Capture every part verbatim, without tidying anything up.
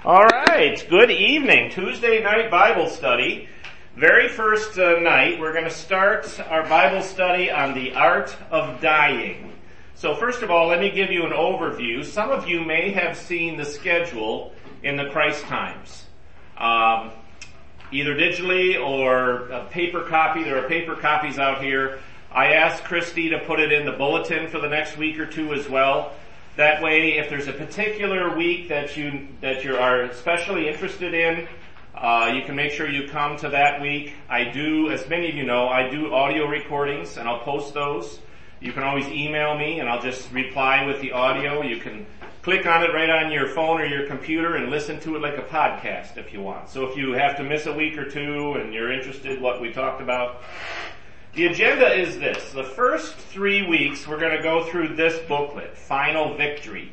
All right, good evening. Tuesday night Bible study. Very first uh, night, we're going to start our Bible study on the art of dying. So first of all, let me give you an overview. Some of you may have seen the schedule in the Christ Times, um, either digitally or a paper copy. There are paper copies out here. I asked Christy to put it in the bulletin for the next week or two as well. That way, if there's a particular week that you that you are especially interested in, uh, you can make sure you come to that week. I do, as many of you know, I do audio recordings, and I'll post those. You can always email me, and I'll just reply with the audio. You can click on it right on your phone or your computer and listen to it like a podcast if you want. So if you have to miss a week or two and you're interested in what we talked about, the agenda is this. The first three weeks, we're going to go through this booklet, Final Victory.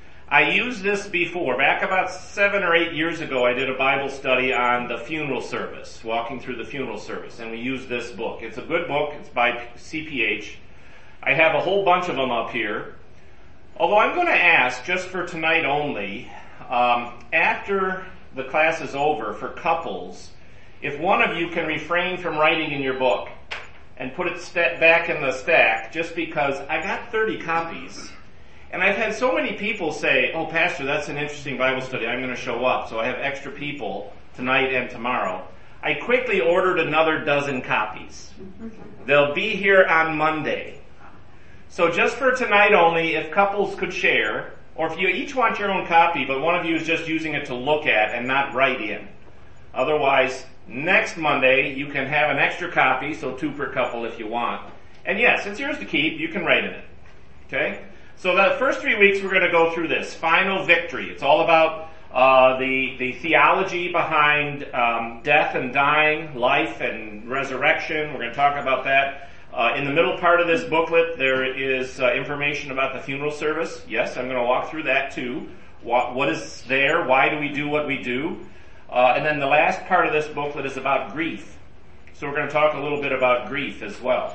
I used this before. Back about seven or eight years ago, I did a Bible study on the funeral service, walking through the funeral service, and we used this book. It's a good book. It's by C P H. I have a whole bunch of them up here. Although I'm going to ask, just for tonight only, um, after the class is over for couples, if one of you can refrain from writing in your book and put it st- back in the stack, just because I got thirty copies. And I've had so many people say, oh, Pastor, that's an interesting Bible study. I'm going to show up. So I have extra people tonight and tomorrow. I quickly ordered another dozen copies. They'll be here on Monday. So just for tonight only, if couples could share, or if you each want your own copy, but one of you is just using it to look at and not write in. Otherwise, next Monday, you can have an extra copy, so two per couple if you want. And yes, it's yours to keep. You can write in it. Okay? So the first three weeks, we're going to go through this. Final Victory. It's all about uh, the, the theology behind um, death and dying, life and resurrection. We're going to talk about that. Uh, in the middle part of this booklet, there is uh, information about the funeral service. Yes, I'm going to walk through that too. What, what is there? Why do we do what we do? Uh, and then the last part of this booklet is about grief. So we're going to talk a little bit about grief as well.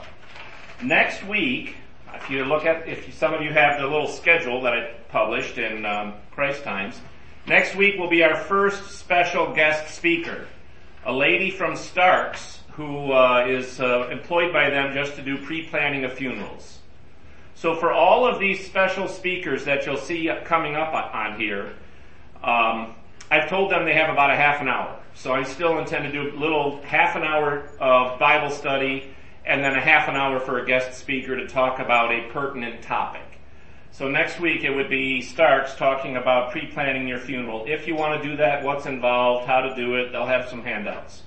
Next week, if you look at, if some of you have the little schedule that I published in um, Christ Times, next week will be our first special guest speaker, a lady from Starks who uh, is uh, employed by them just to do pre-planning of funerals. So for all of these special speakers that you'll see coming up on here, um, I've told them they have about a half an hour. So I still intend to do a little half an hour of Bible study and then a half an hour for a guest speaker to talk about a pertinent topic. So next week it would be Starks talking about pre-planning your funeral. If you want to do that, what's involved, how to do it, they'll have some handouts.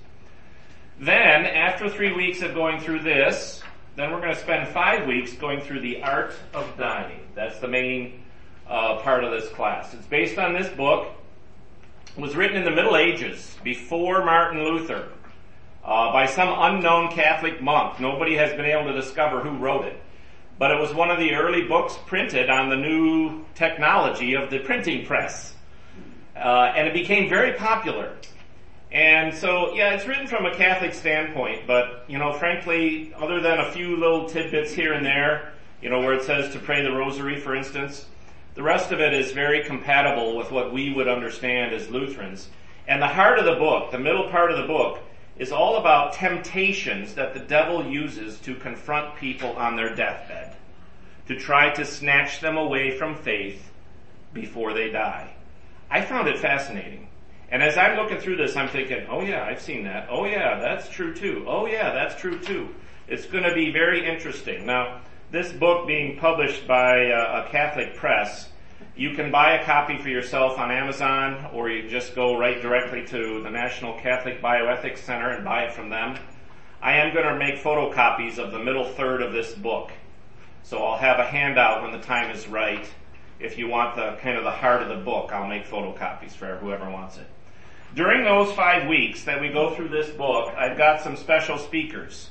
Then, after three weeks of going through this, then we're going to spend five weeks going through the art of dying. That's the main uh, part of this class. It's based on this book. It was written in the Middle Ages, before Martin Luther, uh, by some unknown Catholic monk. Nobody has been able to discover who wrote it. But it was one of the early books printed on the new technology of the printing press. Uh, and it became very popular. And so, yeah, it's written from a Catholic standpoint, but, you know, frankly, other than a few little tidbits here and there, you know, where it says to pray the rosary, for instance, the rest of it is very compatible with what we would understand as Lutherans. And the heart of the book, the middle part of the book, is all about temptations that the devil uses to confront people on their deathbed, to try to snatch them away from faith before they die. I found it fascinating. And as I'm looking through this, I'm thinking, oh yeah, I've seen that. Oh yeah, that's true too. Oh yeah, that's true too. It's going to be very interesting. Now, this book being published by a, a Catholic press, you can buy a copy for yourself on Amazon, or you just go right directly to the National Catholic Bioethics Center and buy it from them. I am going to make photocopies of the middle third of this book. So I'll have a handout when the time is right. If you want the kind of the heart of the book, I'll make photocopies for whoever wants it. During those five weeks that we go through this book, I've got some special speakers.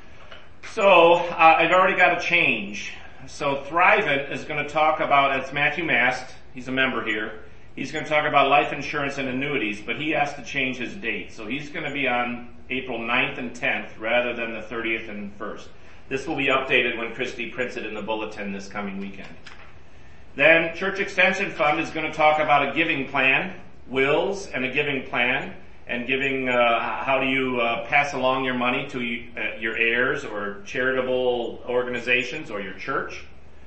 So, uh, I've already got a change. So Thrivent is going to talk about, it's Matthew Mast, he's a member here. He's going to talk about life insurance and annuities, but he has to change his date. So he's going to be on April ninth and tenth rather than the thirtieth and first. This will be updated when Christy prints it in the bulletin this coming weekend. Then Church Extension Fund is going to talk about a giving plan. wills and a giving plan, and giving, uh, how do you uh, pass along your money to uh, your heirs or charitable organizations or your church.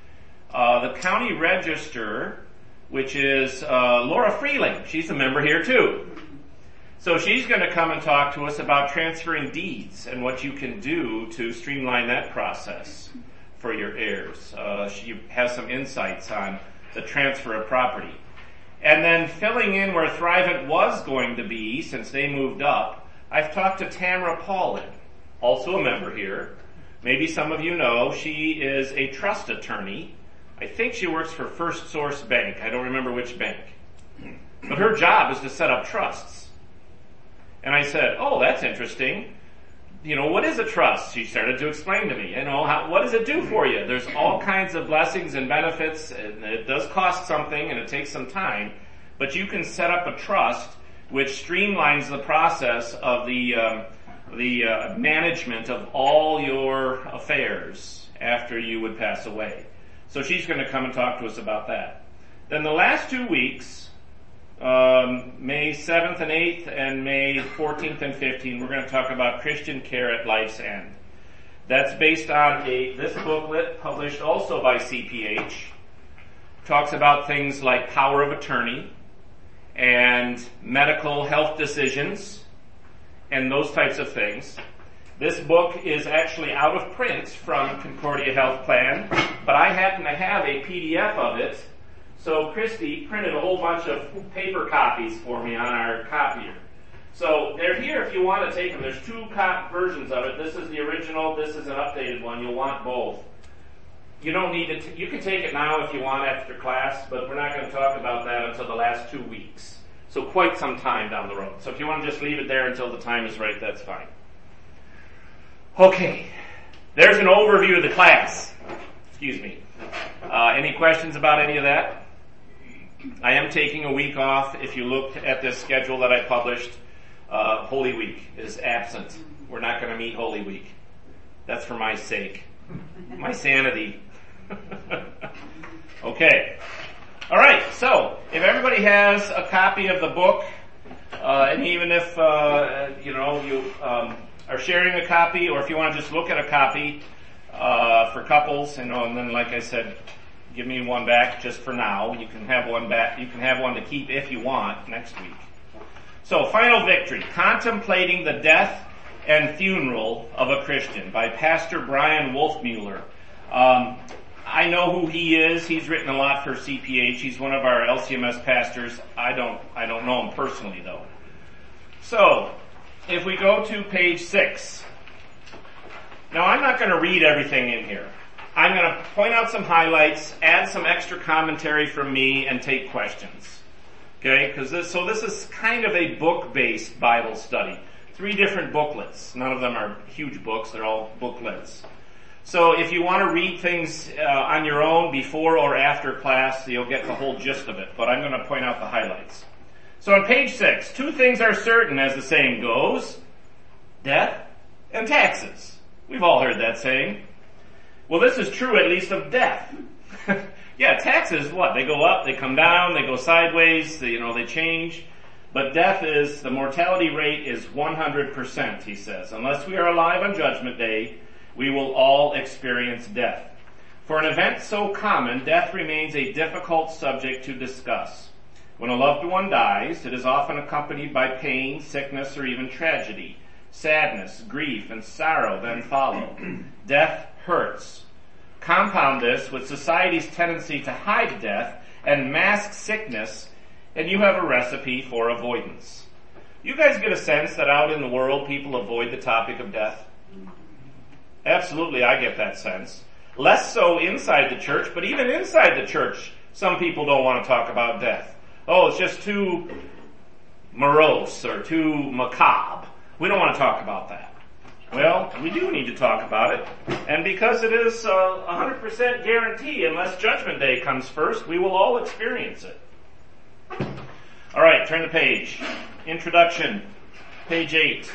Uh, the county register, which is uh, Laura Freeling. She's a member here too. So she's going to come and talk to us about transferring deeds and what you can do to streamline that process for your heirs. Uh, she has some insights on the transfer of property. And then filling in where Thrivent was going to be, since they moved up, I've talked to Tamara Paulin, also a member here. Maybe some of you know, she is a trust attorney. I think she works for First Source Bank. I don't remember which bank. But her job is to set up trusts. And I said, oh, that's interesting. You know, what is a trust? She started to explain to me, you know, how, what does it do for you? There's all kinds of blessings and benefits, and it does cost something, and it takes some time, but you can set up a trust which streamlines the process of the um, the uh, management of all your affairs after you would pass away. So she's going to come and talk to us about that. Then the last two weeks, Um, May seventh and eighth and May fourteenth and fifteenth, we're going to talk about Christian care at life's end. That's based on a this booklet published also by C P H. Talks about things like power of attorney and medical health decisions and those types of things. This book is actually out of print from Concordia Health Plan, but I happen to have a P D F of it. So Christy printed a whole bunch of paper copies for me on our copier. So they're here if you want to take them. There's two cop versions of it. This is the original. This is an updated one. You'll want both. You don't need it. You can take it now if you want after class, but we're not going to talk about that until the last two weeks. So quite some time down the road. So if you want to just leave it there until the time is right, that's fine. Okay. There's an overview of the class. Excuse me. Uh, any questions about any of that? I am taking a week off. If you looked at this schedule that I published, uh, Holy Week is absent. We're not going to meet Holy Week. That's for my sake. My sanity. Okay. All right. So, if everybody has a copy of the book, uh, and even if, uh, you know, you um, are sharing a copy, or if you want to just look at a copy, uh, for couples, you know, and then, like I said, give me one back just for now. You can have one back. You can have one to keep if you want next week. So, Final Victory, Contemplating the Death and Funeral of a Christian by Pastor Brian Wolfmueller. Um, I know who he is. He's written a lot for C P H. He's one of our L C M S pastors. I don't, I don't know him personally though. So, if we go to page six. Now, I'm not going to read everything in here. I'm going to point out some highlights, add some extra commentary from me, and take questions. Okay? Because this, so this is kind of a book-based Bible study. Three different booklets. None of them are huge books. They're all booklets. So if you want to read things uh, on your own before or after class, you'll get the whole gist of it. But I'm going to point out the highlights. So on page six, two things are certain, as the saying goes: death and taxes. We've all heard that saying. Well, this is true at least of death. Yeah, taxes, what? They go up, they come down, they go sideways, they, you know, they change. But death is, the mortality rate is one hundred percent, he says. Unless we are alive on Judgment Day, we will all experience death. For an event so common, death remains a difficult subject to discuss. When a loved one dies, it is often accompanied by pain, sickness, or even tragedy. Sadness, grief, and sorrow then follow. Death hurts. Compound this with society's tendency to hide death and mask sickness, and you have a recipe for avoidance. You guys get a sense that out in the world people avoid the topic of death? Absolutely, I get that sense. Less so inside the church, but even inside the church, some people don't want to talk about death. Oh, it's just too morose or too macabre. We don't want to talk about that. Well, we do need to talk about it. And because it is a one hundred percent guarantee, unless Judgment Day comes first, we will all experience it. All right, turn the page. Introduction, page eight.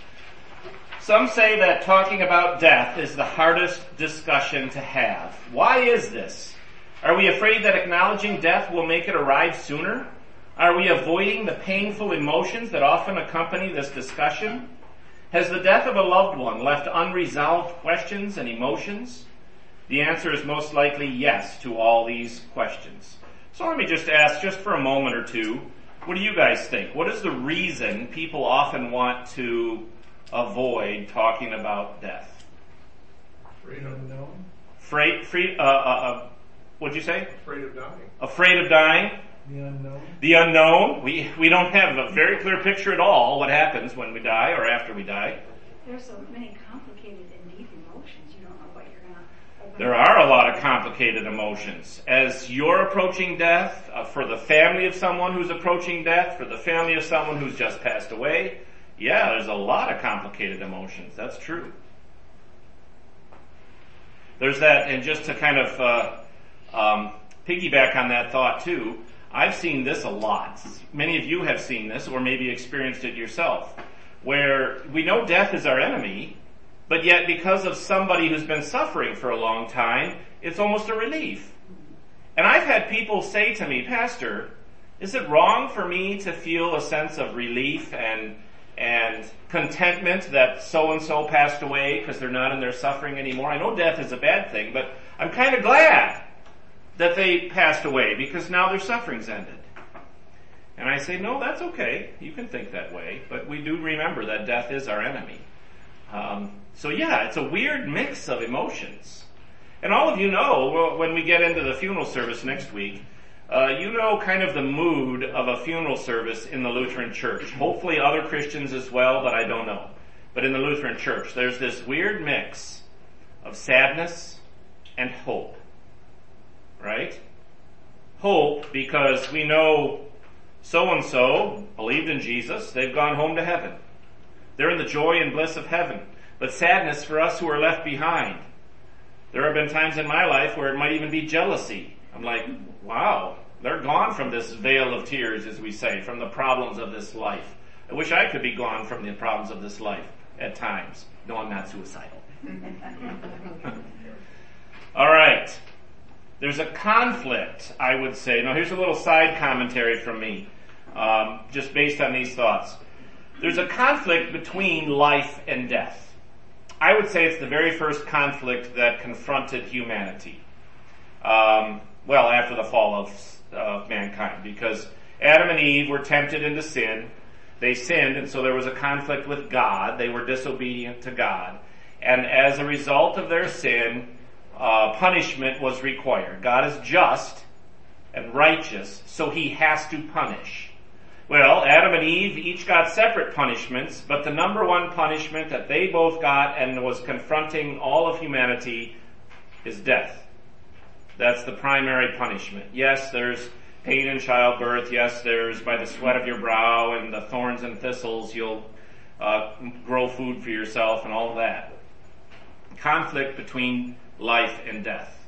Some say that talking about death is the hardest discussion to have. Why is this? Are we afraid that acknowledging death will make it arrive sooner? Are we avoiding the painful emotions that often accompany this discussion? Has the death of a loved one left unresolved questions and emotions? The answer is most likely yes to all these questions. So let me just ask, just for a moment or two, what do you guys think? What is the reason people often want to avoid talking about death? Afraid of unknown. Afraid, free, uh, uh, uh, what'd you say? Afraid of dying. Afraid of dying? The unknown. The unknown. We we don't have a very clear picture at all what happens when we die or after we die. There's so many complicated and deep emotions. You don't know what you're going to open There up. are a lot of complicated emotions. As you're approaching death, uh, for the family of someone who's approaching death, for the family of someone who's just passed away, yeah, there's a lot of complicated emotions. That's true. There's that, and just to kind of uh, um, piggyback on that thought too, I've seen this a lot. Many of you have seen this or maybe experienced it yourself, where we know death is our enemy, but yet because of somebody who's been suffering for a long time, it's almost a relief. And I've had people say to me, Pastor, is it wrong for me to feel a sense of relief and and contentment that so-and-so passed away because they're not in their suffering anymore? I know death is a bad thing, but I'm kind of glad that they passed away because now their suffering's ended. And I say, no, that's okay. You can think that way, but we do remember that death is our enemy. Um, so yeah, it's a weird mix of emotions. And all of you know, when we get into the funeral service next week, uh, you know kind of the mood of a funeral service in the Lutheran Church. Hopefully other Christians as well, but I don't know. But in the Lutheran Church, there's this weird mix of sadness and hope. Right? Hope because we know so-and-so believed in Jesus. They've gone home to heaven. They're in the joy and bliss of heaven. But sadness for us who are left behind. There have been times in my life where it might even be jealousy. I'm like, wow, they're gone from this veil of tears, as we say, from the problems of this life. I wish I could be gone from the problems of this life at times. No, I'm not suicidal. All right. There's a conflict, I would say. Now, here's a little side commentary from me, um, just based on these thoughts. There's a conflict between life and death. I would say it's the very first conflict that confronted humanity. Um, well, after the fall of uh, mankind, because Adam and Eve were tempted into sin. They sinned, and so there was a conflict with God. They were disobedient to God. And as a result of their sin, uh, punishment was required. God is just and righteous, so he has to punish. Well, Adam and Eve each got separate punishments, but the number one punishment that they both got and was confronting all of humanity is death. That's the primary punishment. Yes, there's pain in childbirth. Yes, there's by the sweat of your brow and the thorns and thistles you'll uh, grow food for yourself and all of that. Conflict between life and death.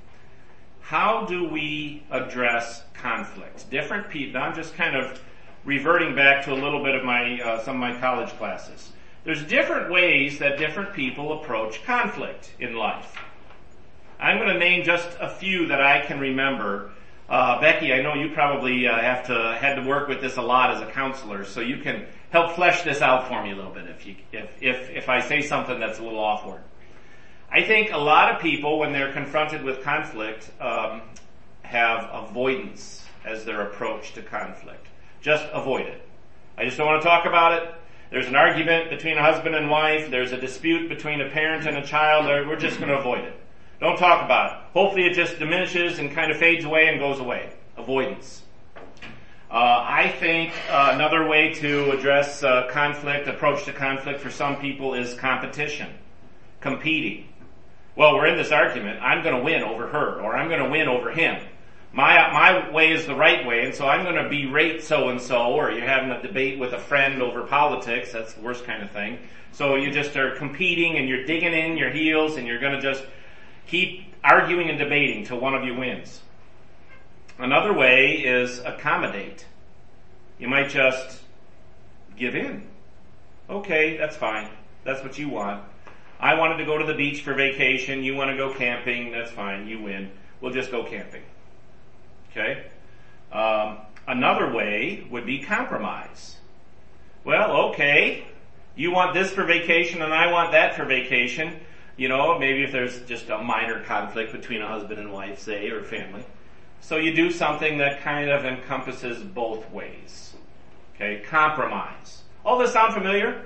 How do we address conflict? Different people. I'm just kind of reverting back to a little bit of my uh, some of my college classes. There's different ways that different people approach conflict in life. I'm going to name just a few that I can remember. Uh, Becky, I know you probably uh, have to had to work with this a lot as a counselor, so you can help flesh this out for me a little bit if you if if if I say something that's a little awkward. I think a lot of people, when they're confronted with conflict, um, have avoidance as their approach to conflict. Just avoid it. I just don't want to talk about it. There's an argument between a husband and wife. There's a dispute between a parent and a child. We're just going to avoid it. Don't talk about it. Hopefully it just diminishes and kind of fades away and goes away. Avoidance. Uh, I think uh, another way to address uh, conflict, approach to conflict for some people is competition. Competing. Well, we're in this argument. I'm going to win over her, or I'm going to win over him. My my way is the right way, and so I'm going to berate so-and-so, or you're having a debate with a friend over politics. That's the worst kind of thing. So you just are competing, and you're digging in your heels, and you're going to just keep arguing and debating till one of you wins. Another way is accommodate. You might just give in. Okay, that's fine. That's what you want. I wanted to go to the beach for vacation. You want to go camping. That's fine. You win. We'll just go camping. Okay? Um, another way would be compromise. Well, okay, you want this for vacation and I want that for vacation. You know, maybe if there's just a minor conflict between a husband and wife, say, or family. So you do something that kind of encompasses both ways. Okay, compromise. All this sound familiar?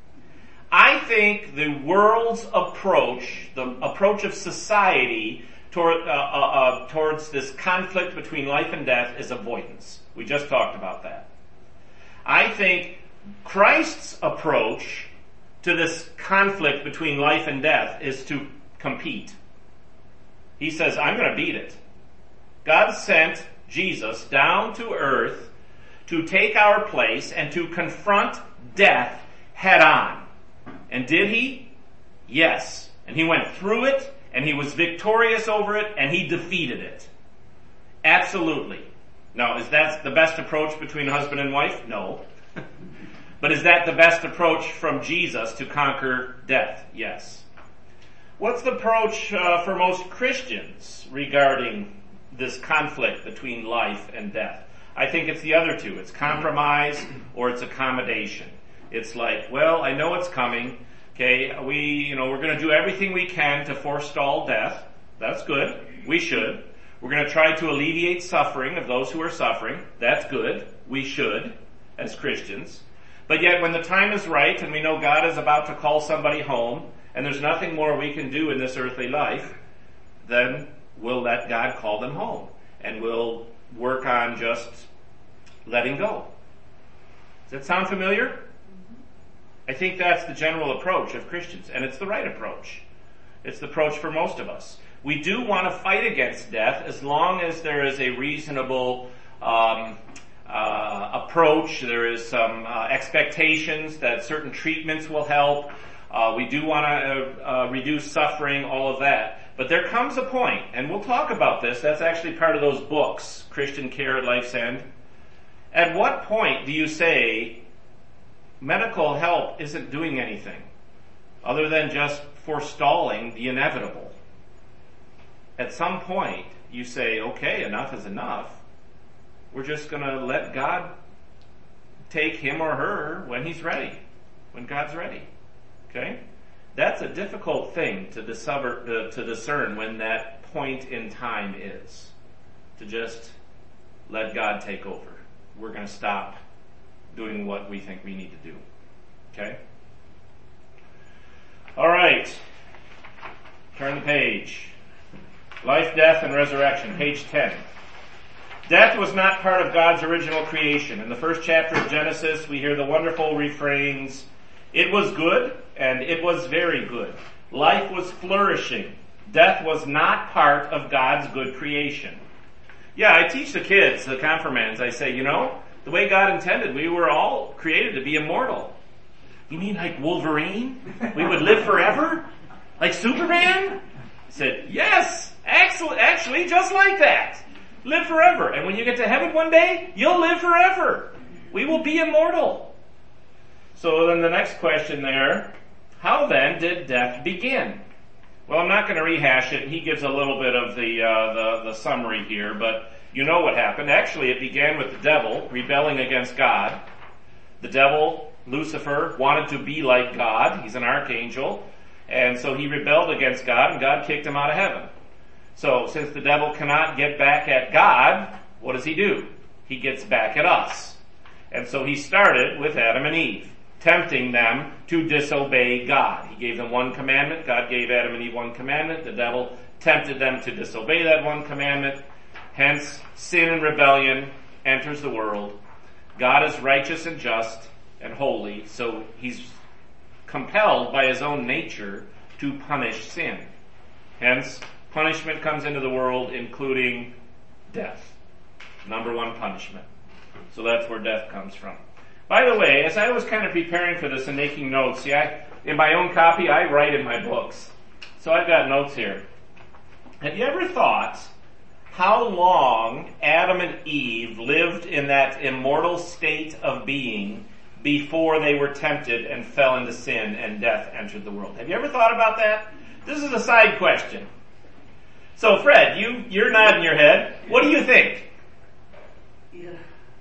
I think the world's approach, the approach of society toward, uh, uh, uh, towards this conflict between life and death is avoidance. We just talked about that. I think Christ's approach to this conflict between life and death is to compete. He says, I'm going to beat it. God sent Jesus down to earth to take our place and to confront death head on. And did he? Yes. And he went through it, and he was victorious over it, and he defeated it. Absolutely. Now, is that the best approach between husband and wife? No. But is that the best approach from Jesus to conquer death? Yes. What's the approach uh, for most Christians regarding this conflict between life and death? I think it's the other two. It's compromise or it's accommodation. It's like, well, I know it's coming. Okay, we, you know, we're going to do everything we can to forestall death. That's good. We should. We're going to try to alleviate suffering of those who are suffering. That's good. We should, as Christians. But yet when the time is right and we know God is about to call somebody home and there's nothing more we can do in this earthly life, then we'll let God call them home and we'll work on just letting go. Does that sound familiar? I think that's the general approach of Christians, and it's the right approach. It's the approach for most of us. We do want to fight against death as long as there is a reasonable um, uh, approach. There is some uh, expectations that certain treatments will help. Uh, we do want to uh, uh, reduce suffering, all of that. But there comes a point, and we'll talk about this. That's actually part of those books, Christian Care at Life's End. At what point do you say medical help isn't doing anything other than just forestalling the inevitable? At some point, you say, okay, enough is enough. We're just going to let God take him or her when he's ready, when God's ready. Okay? That's a difficult thing to discover, uh, to discern when that point in time is. To just let God take over. We're going to stop doing what we think we need to do. Okay? All right. Turn the page. Life, death, and resurrection. Page ten. Death was not part of God's original creation. In the first chapter of Genesis, we hear the wonderful refrains, "It was good, and it was very good. Life was flourishing. Death was not part of God's good creation." Yeah, I teach the kids, the confirmands, I say, you know, the way God intended, we were all created to be immortal. You mean like Wolverine? We would live forever? Like Superman? I said, yes, actually, actually just like that. Live forever. And when you get to heaven one day, you'll live forever. We will be immortal. So then the next question there, how then did death begin? Well, I'm not going to rehash it. He gives a little bit of the, uh, the the summary here, but you know what happened. Actually, it began with the devil rebelling against God. The devil, Lucifer, wanted to be like God. He's an archangel. And so he rebelled against God, and God kicked him out of heaven. So since the devil cannot get back at God, what does he do? He gets back at us. And so he started with Adam and Eve, tempting them to disobey God. He gave them one commandment. God gave Adam and Eve one commandment. The devil tempted them to disobey that one commandment. Hence, sin and rebellion enters the world. God is righteous and just and holy, so he's compelled by his own nature to punish sin. Hence, punishment comes into the world, including death. Number one punishment. So that's where death comes from. By the way, as I was kind of preparing for this and making notes, see, I, in my own copy, I write in my books. So I've got notes here. Have you ever thought how long Adam and Eve lived in that immortal state of being before they were tempted and fell into sin and death entered the world? Have you ever thought about that? This is a side question. So Fred, you, you're nodding your head. What do you think? Yeah,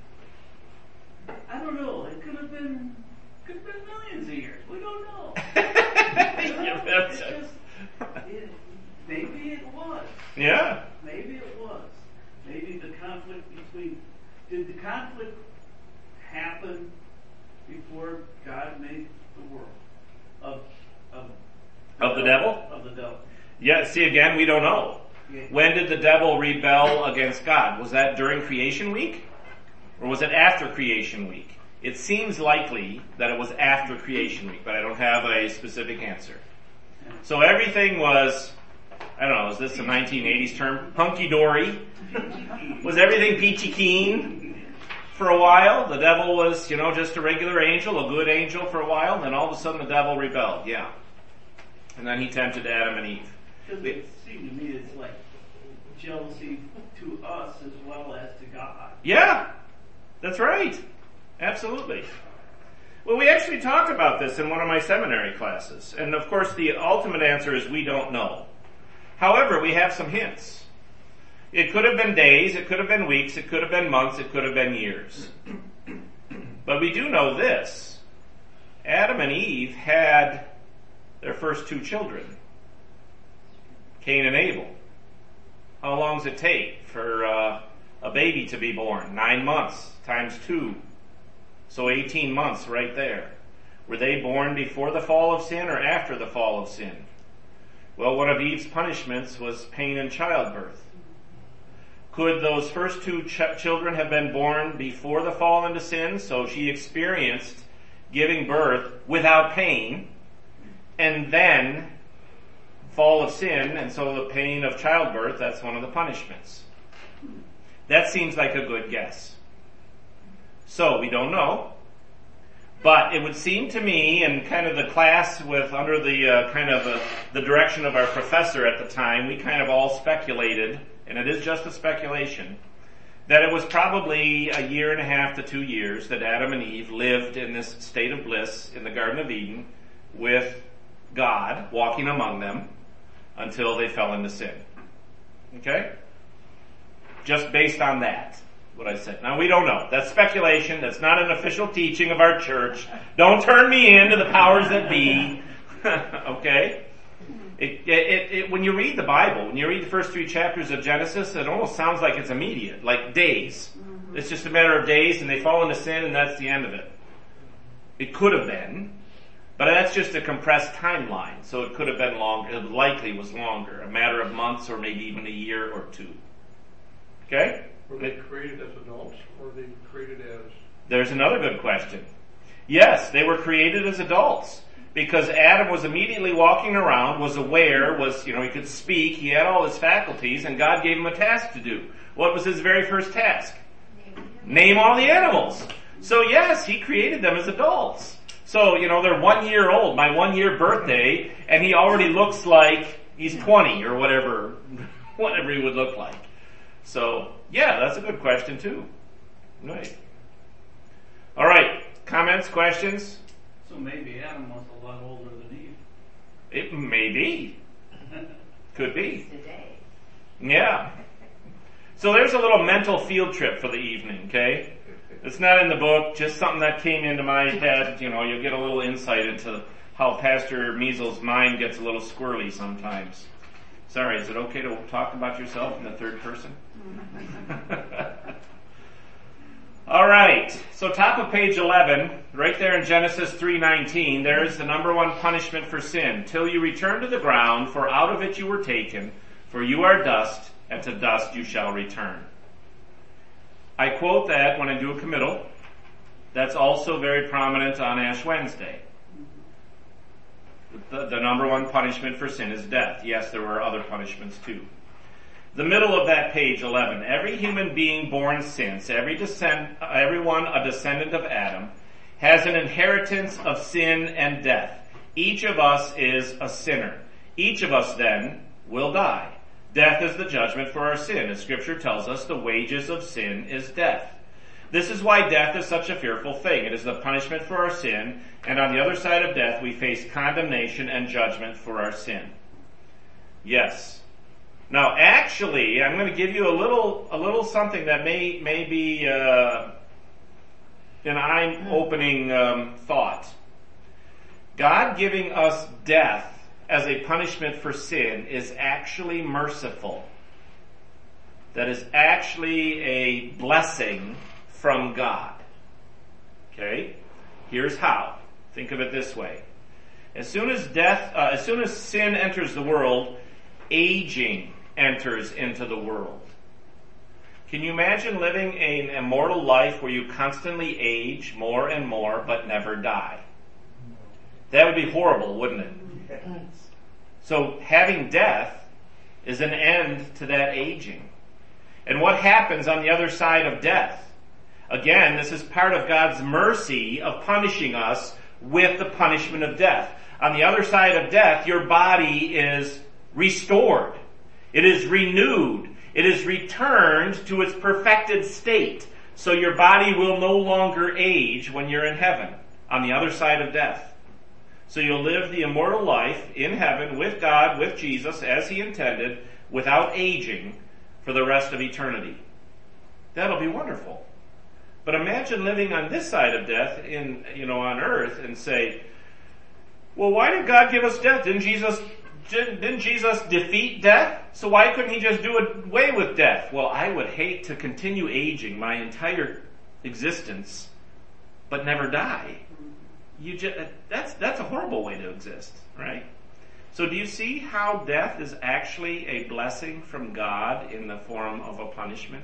been could have been millions of years. We don't know. Yeah, that's It's just, it, maybe it was. yeah. Maybe it was. Maybe the conflict between did the conflict happen before God made the world of of Of the devil? Of the devil. Yeah, see again, we don't know. Yeah. When did the devil rebel against God? Was that during creation week? Or was it after creation week? It seems likely that it was after creation week, but I don't have a specific answer. So everything was, I don't know, is this a nineteen eighties term? Hunky-dory? Was everything peachy keen for a while? The devil was, you know, just a regular angel, a good angel for a while, and then all of a sudden the devil rebelled, yeah. And then he tempted Adam and Eve. Because it seemed to me it's like jealousy to us as well as to God. Yeah, that's right. Absolutely. Well, we actually talked about this in one of my seminary classes. And of course, the ultimate answer is we don't know. However, we have some hints. It could have been days, it could have been weeks, it could have been months, it could have been years. But we do know this. Adam and Eve had their first two children, Cain and Abel. How long does it take for uh, a baby to be born? Nine months times two. So eighteen months right there. Were they born before the fall of sin or after the fall of sin? Well, one of Eve's punishments was pain in childbirth. Could those first two ch- children have been born before the fall into sin, so she experienced giving birth without pain, and then fall of sin, and so the pain of childbirth, that's one of the punishments. That seems like a good guess. So, we don't know. But it would seem to me, and kind of the class with, under the uh, kind of uh, the direction of our professor at the time, we kind of all speculated, and it is just a speculation, that it was probably a year and a half to two years that Adam and Eve lived in this state of bliss in the Garden of Eden with God walking among them until they fell into sin. Okay? Just based on that, what I said. Now we don't know. That's speculation. That's not an official teaching of our church. Don't turn me in to the powers that be. Okay? It, it, it, when you read the Bible, when you read the first three chapters of Genesis, it almost sounds like it's immediate, like days. Mm-hmm. It's just a matter of days and they fall into sin and that's the end of it. It could have been, but that's just a compressed timeline, so it could have been longer. It likely was longer, a matter of months or maybe even a year or two. Okay? Were they created as adults or were they created as... There's another good question. Yes, they were created as adults. Because Adam was immediately walking around, was aware, was, you know, he could speak, he had all his faculties, and God gave him a task to do. What was his very first task? Name all the animals. So yes, he created them as adults. So, you know, they're one year old, my one year birthday, and he already looks like he's twenty or whatever, whatever he would look like. So, yeah, that's a good question too. Right. All right. Comments, questions? So maybe Adam was a lot older than Eve. It may be. Could be. Today. Yeah. So there's a little mental field trip for the evening, okay? It's not in the book, just something that came into my head. You know, you'll get a little insight into how Pastor Measl's mind gets a little squirrely sometimes. Sorry, is it okay to talk about yourself in the third person? All right, so top of page eleven, right there in Genesis three nineteen, there is the number one punishment for sin. Till you return to the ground, for out of it you were taken, for you are dust, and to dust you shall return. I quote that when I do a committal. That's also very prominent on Ash Wednesday. The, the number one punishment for sin is death. Yes, there were other punishments too. The middle of that page, eleven. Every human being born since, every descend, everyone a descendant of Adam, has an inheritance of sin and death. Each of us is a sinner. Each of us then will die. Death is the judgment for our sin. As Scripture tells us, the wages of sin is death. This is why death is such a fearful thing. It is the punishment for our sin, and on the other side of death we face condemnation and judgment for our sin. Yes. Now, actually, I'm going to give you a little, a little something that may, may be, uh, an eye-opening um, thought. God giving us death as a punishment for sin is actually merciful. That is actually a blessing from God. Okay? Here's how. Think of it this way. As soon as death, uh, as soon as sin enters the world, aging enters into the world. Can you imagine living an immortal life where you constantly age more and more but never die? That would be horrible, wouldn't it? So having death is an end to that aging. And what happens on the other side of death? Again, this is part of God's mercy of punishing us with the punishment of death. On the other side of death, your body is restored. It is renewed. It is returned to its perfected state. So your body will no longer age when you're in heaven, on the other side of death. So you'll live the immortal life in heaven with God, with Jesus, as He intended, without aging for the rest of eternity. That'll be wonderful. But imagine living on this side of death, in you know, on earth, and say, well, why did God give us death? Didn't Jesus didn't Jesus defeat death? So why couldn't He just do away with death? Well, I would hate to continue aging my entire existence, but never die. You just, that's, that's a horrible way to exist, right? So do you see how death is actually a blessing from God in the form of a punishment?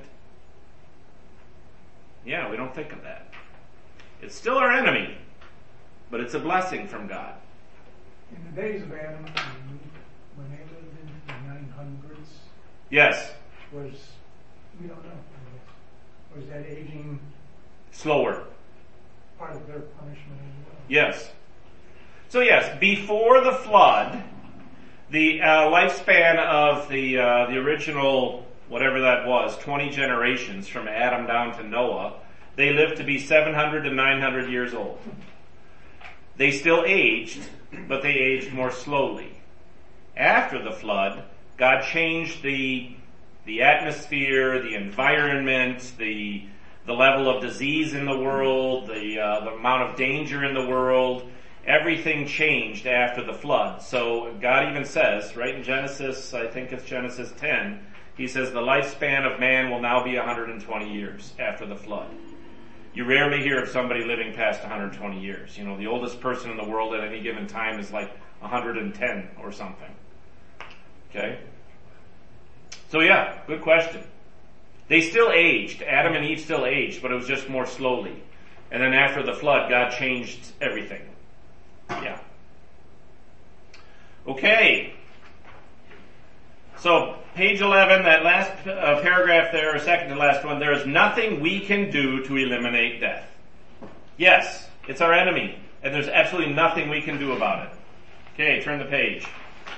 Yeah, we don't think of that. It's still our enemy, but it's a blessing from God. In the days of Adam and Eve, when they lived in the nine hundreds, Yes. was, we don't know, I guess, was that aging Slower. part of their punishment as well? Yes. So yes, before the flood, the uh, lifespan of the uh, the original, whatever that was, twenty generations from Adam down to Noah, they lived to be seven hundred to nine hundred years old. They still aged, but they aged more slowly. After the flood, God changed the the atmosphere, the environment, the the level of disease in the world, the uh, the amount of danger in the world. Everything changed after the flood. So God even says, right in Genesis, I think it's Genesis ten, He says the lifespan of man will now be one hundred twenty years after the flood. You rarely hear of somebody living past one hundred twenty years. You know, the oldest person in the world at any given time is like one hundred ten or something. Okay? So yeah, good question. They still aged. Adam and Eve still aged, but it was just more slowly. And then after the flood, God changed everything. Yeah. Okay. So, page eleven, that last uh, paragraph there, or second to last one, there is nothing we can do to eliminate death. Yes, it's our enemy, and there's absolutely nothing we can do about it. Okay, turn the page.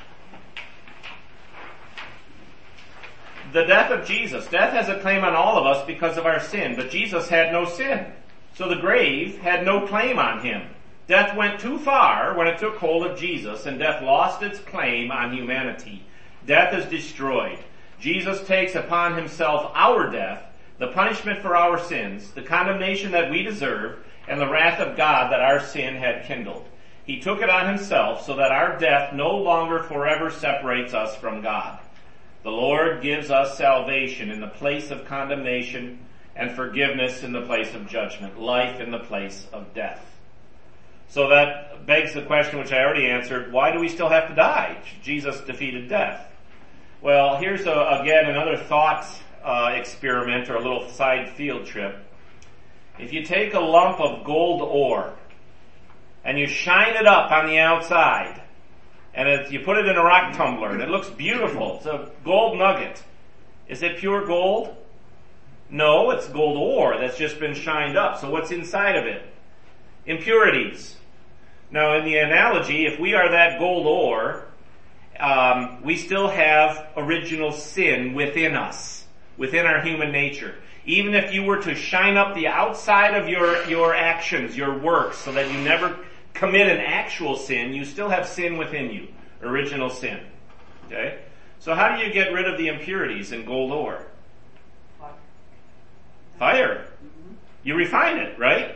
The death of Jesus. Death has a claim on all of us because of our sin, but Jesus had no sin. So the grave had no claim on Him. Death went too far when it took hold of Jesus, and death lost its claim on humanity. Death is destroyed. Jesus takes upon Himself our death, the punishment for our sins, the condemnation that we deserve, and the wrath of God that our sin had kindled. He took it on Himself so that our death no longer forever separates us from God. The Lord gives us salvation in the place of condemnation and forgiveness in the place of judgment, life in the place of death. So that begs the question, which I already answered, why do we still have to die? Jesus defeated death. Well, here's a, again another thought uh, experiment or a little side field trip. If you take a lump of gold ore and you shine it up on the outside, and it, you put it in a rock tumbler, and it looks beautiful. It's a gold nugget. Is it pure gold? No, it's gold ore that's just been shined up. So what's inside of it? Impurities. Now, in the analogy, if we are that gold ore, um, we still have original sin within us, within our human nature. Even if you were to shine up the outside of your, your actions, your works, so that you never commit an actual sin, you still have sin within you, original sin. Okay? So how do you get rid of the impurities in gold ore? Fire. You refine it, right?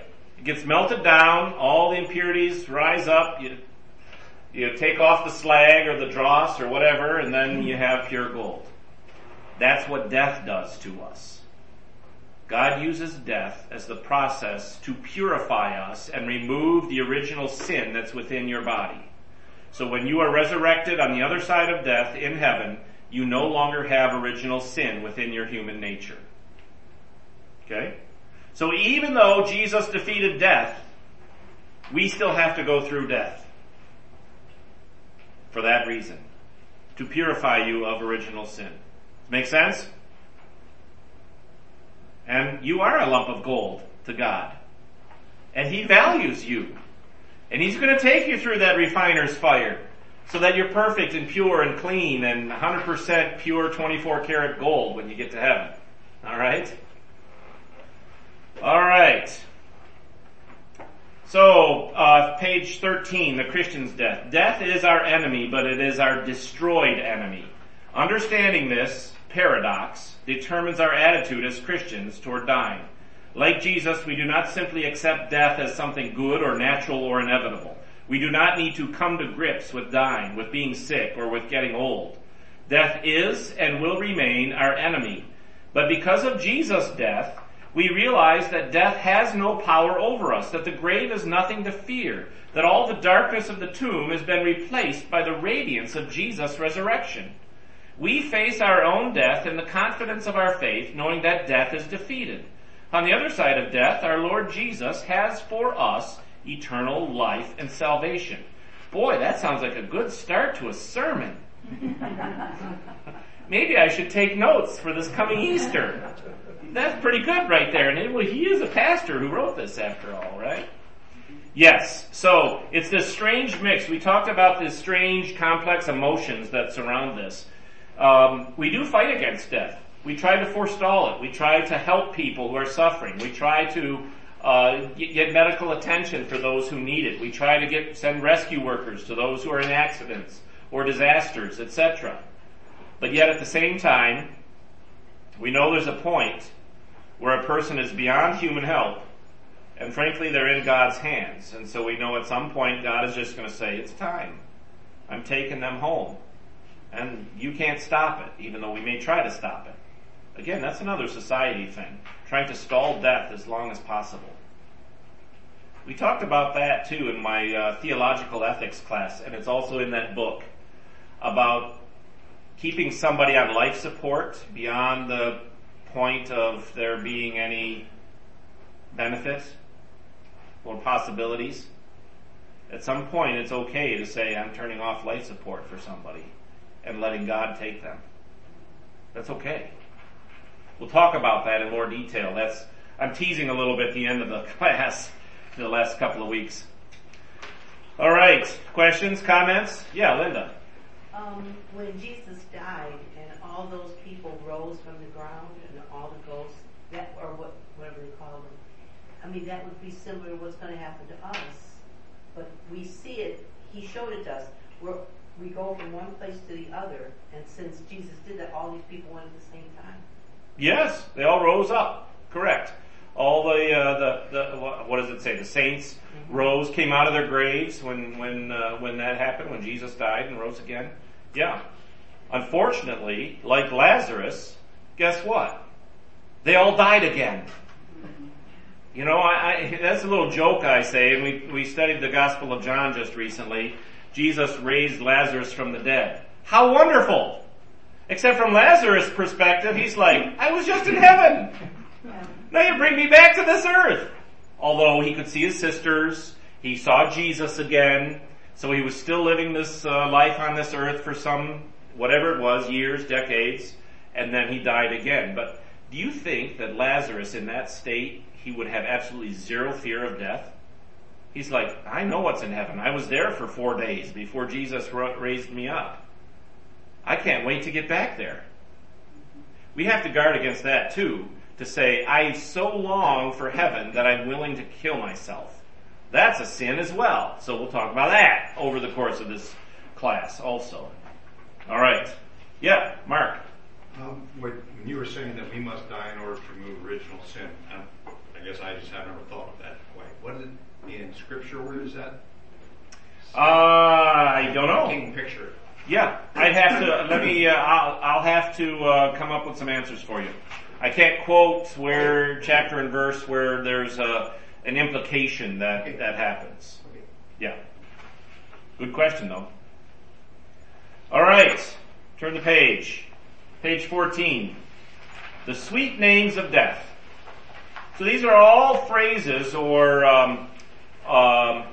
It gets melted down, all the impurities rise up, you, you take off the slag or the dross or whatever, and then you have pure gold. That's what death does to us. God uses death as the process to purify us and remove the original sin that's within your body. So when you are resurrected on the other side of death in heaven, you no longer have original sin within your human nature. Okay? So even though Jesus defeated death, we still have to go through death. For that reason. To purify you of original sin. Make sense? And you are a lump of gold to God. And He values you. And He's going to take you through that refiner's fire so that you're perfect and pure and clean and one hundred percent pure twenty-four karat gold when you get to heaven. Alright? Alright. So, uh, page thirteen, the Christian's death. Death is our enemy, but it is our destroyed enemy. Understanding this paradox determines our attitude as Christians toward dying. Like Jesus, we do not simply accept death as something good or natural or inevitable. We do not need to come to grips with dying, with being sick, or with getting old. Death is and will remain our enemy. But because of Jesus' death, we realize that death has no power over us, that the grave is nothing to fear, that all the darkness of the tomb has been replaced by the radiance of Jesus' resurrection. We face our own death in the confidence of our faith, knowing that death is defeated. On the other side of death, our Lord Jesus has for us eternal life and salvation. Boy, that sounds like a good start to a sermon. Maybe I should take notes for this coming Easter. That's pretty good right there. And it, well, he is a pastor who wrote this after all, right? Yes. So, it's this strange mix. We talked about this strange, complex emotions that surround this. Um, we do fight against death. We try to forestall it. We try to help people who are suffering. We try to uh, get, get medical attention for those who need it. We try to get send rescue workers to those who are in accidents or disasters, et cetera. But yet at the same time, we know there's a point where a person is beyond human help, and frankly they're in God's hands. And so we know at some point God is just going to say, it's time. I'm taking them home. And you can't stop it, even though we may try to stop it. Again, that's another society thing, trying to stall death as long as possible. We talked about that too in my uh, theological ethics class, and it's also in that book, about keeping somebody on life support beyond the point of there being any benefit or possibilities. At some point it's okay to say, I'm turning off life support for somebody and letting God take them. That's okay. We'll talk about that in more detail. That's I'm teasing a little bit at the end of the class in the last couple of weeks. All right. Questions, comments? Yeah, Linda. Um, when Jesus died and all those people rose from the ground and all the ghosts, that or what, whatever they call them, I mean, that would be similar to what's going to happen to us. But we see it, He showed it to us. We're, we go from one place to the other, and since Jesus did that, all these people went at the same time. Yes, they all rose up. Correct. All the, uh, the, the what does it say? The saints mm-hmm. rose, came out of their graves when, when, uh, when that happened, when Jesus died and rose again. Yeah. Unfortunately, like Lazarus, guess what? They all died again. You know, I, I, that's a little joke I say, and we, we studied the Gospel of John just recently. Jesus raised Lazarus from the dead. How wonderful! Except from Lazarus' perspective, he's like, I was just in heaven. Now you bring me back to this earth. Although he could see his sisters, he saw Jesus again, so he was still living this uh, life on this earth for some, whatever it was, years, decades, and then he died again. But do you think that Lazarus in that state, he would have absolutely zero fear of death? He's like, I know what's in heaven. I was there for four days before Jesus raised me up. I can't wait to get back there. We have to guard against that too, to say, I so long for heaven that I'm willing to kill myself. That's a sin as well. So we'll talk about that over the course of this class also. All right. Yeah, Mark. Um, when you were saying that we must die in order to remove original sin, um, I guess I just have never thought of that way. What in Scripture? Where does that? Uh, I don't know. King picture. Yeah, I'd have to, let me, uh, I'll, I'll have to uh, come up with some answers for you. I can't quote where, chapter and verse, where there's a, an implication that that happens. Yeah. Good question, though. All right, turn the page. Page fourteen. The sweet names of death. So these are all phrases or um, um,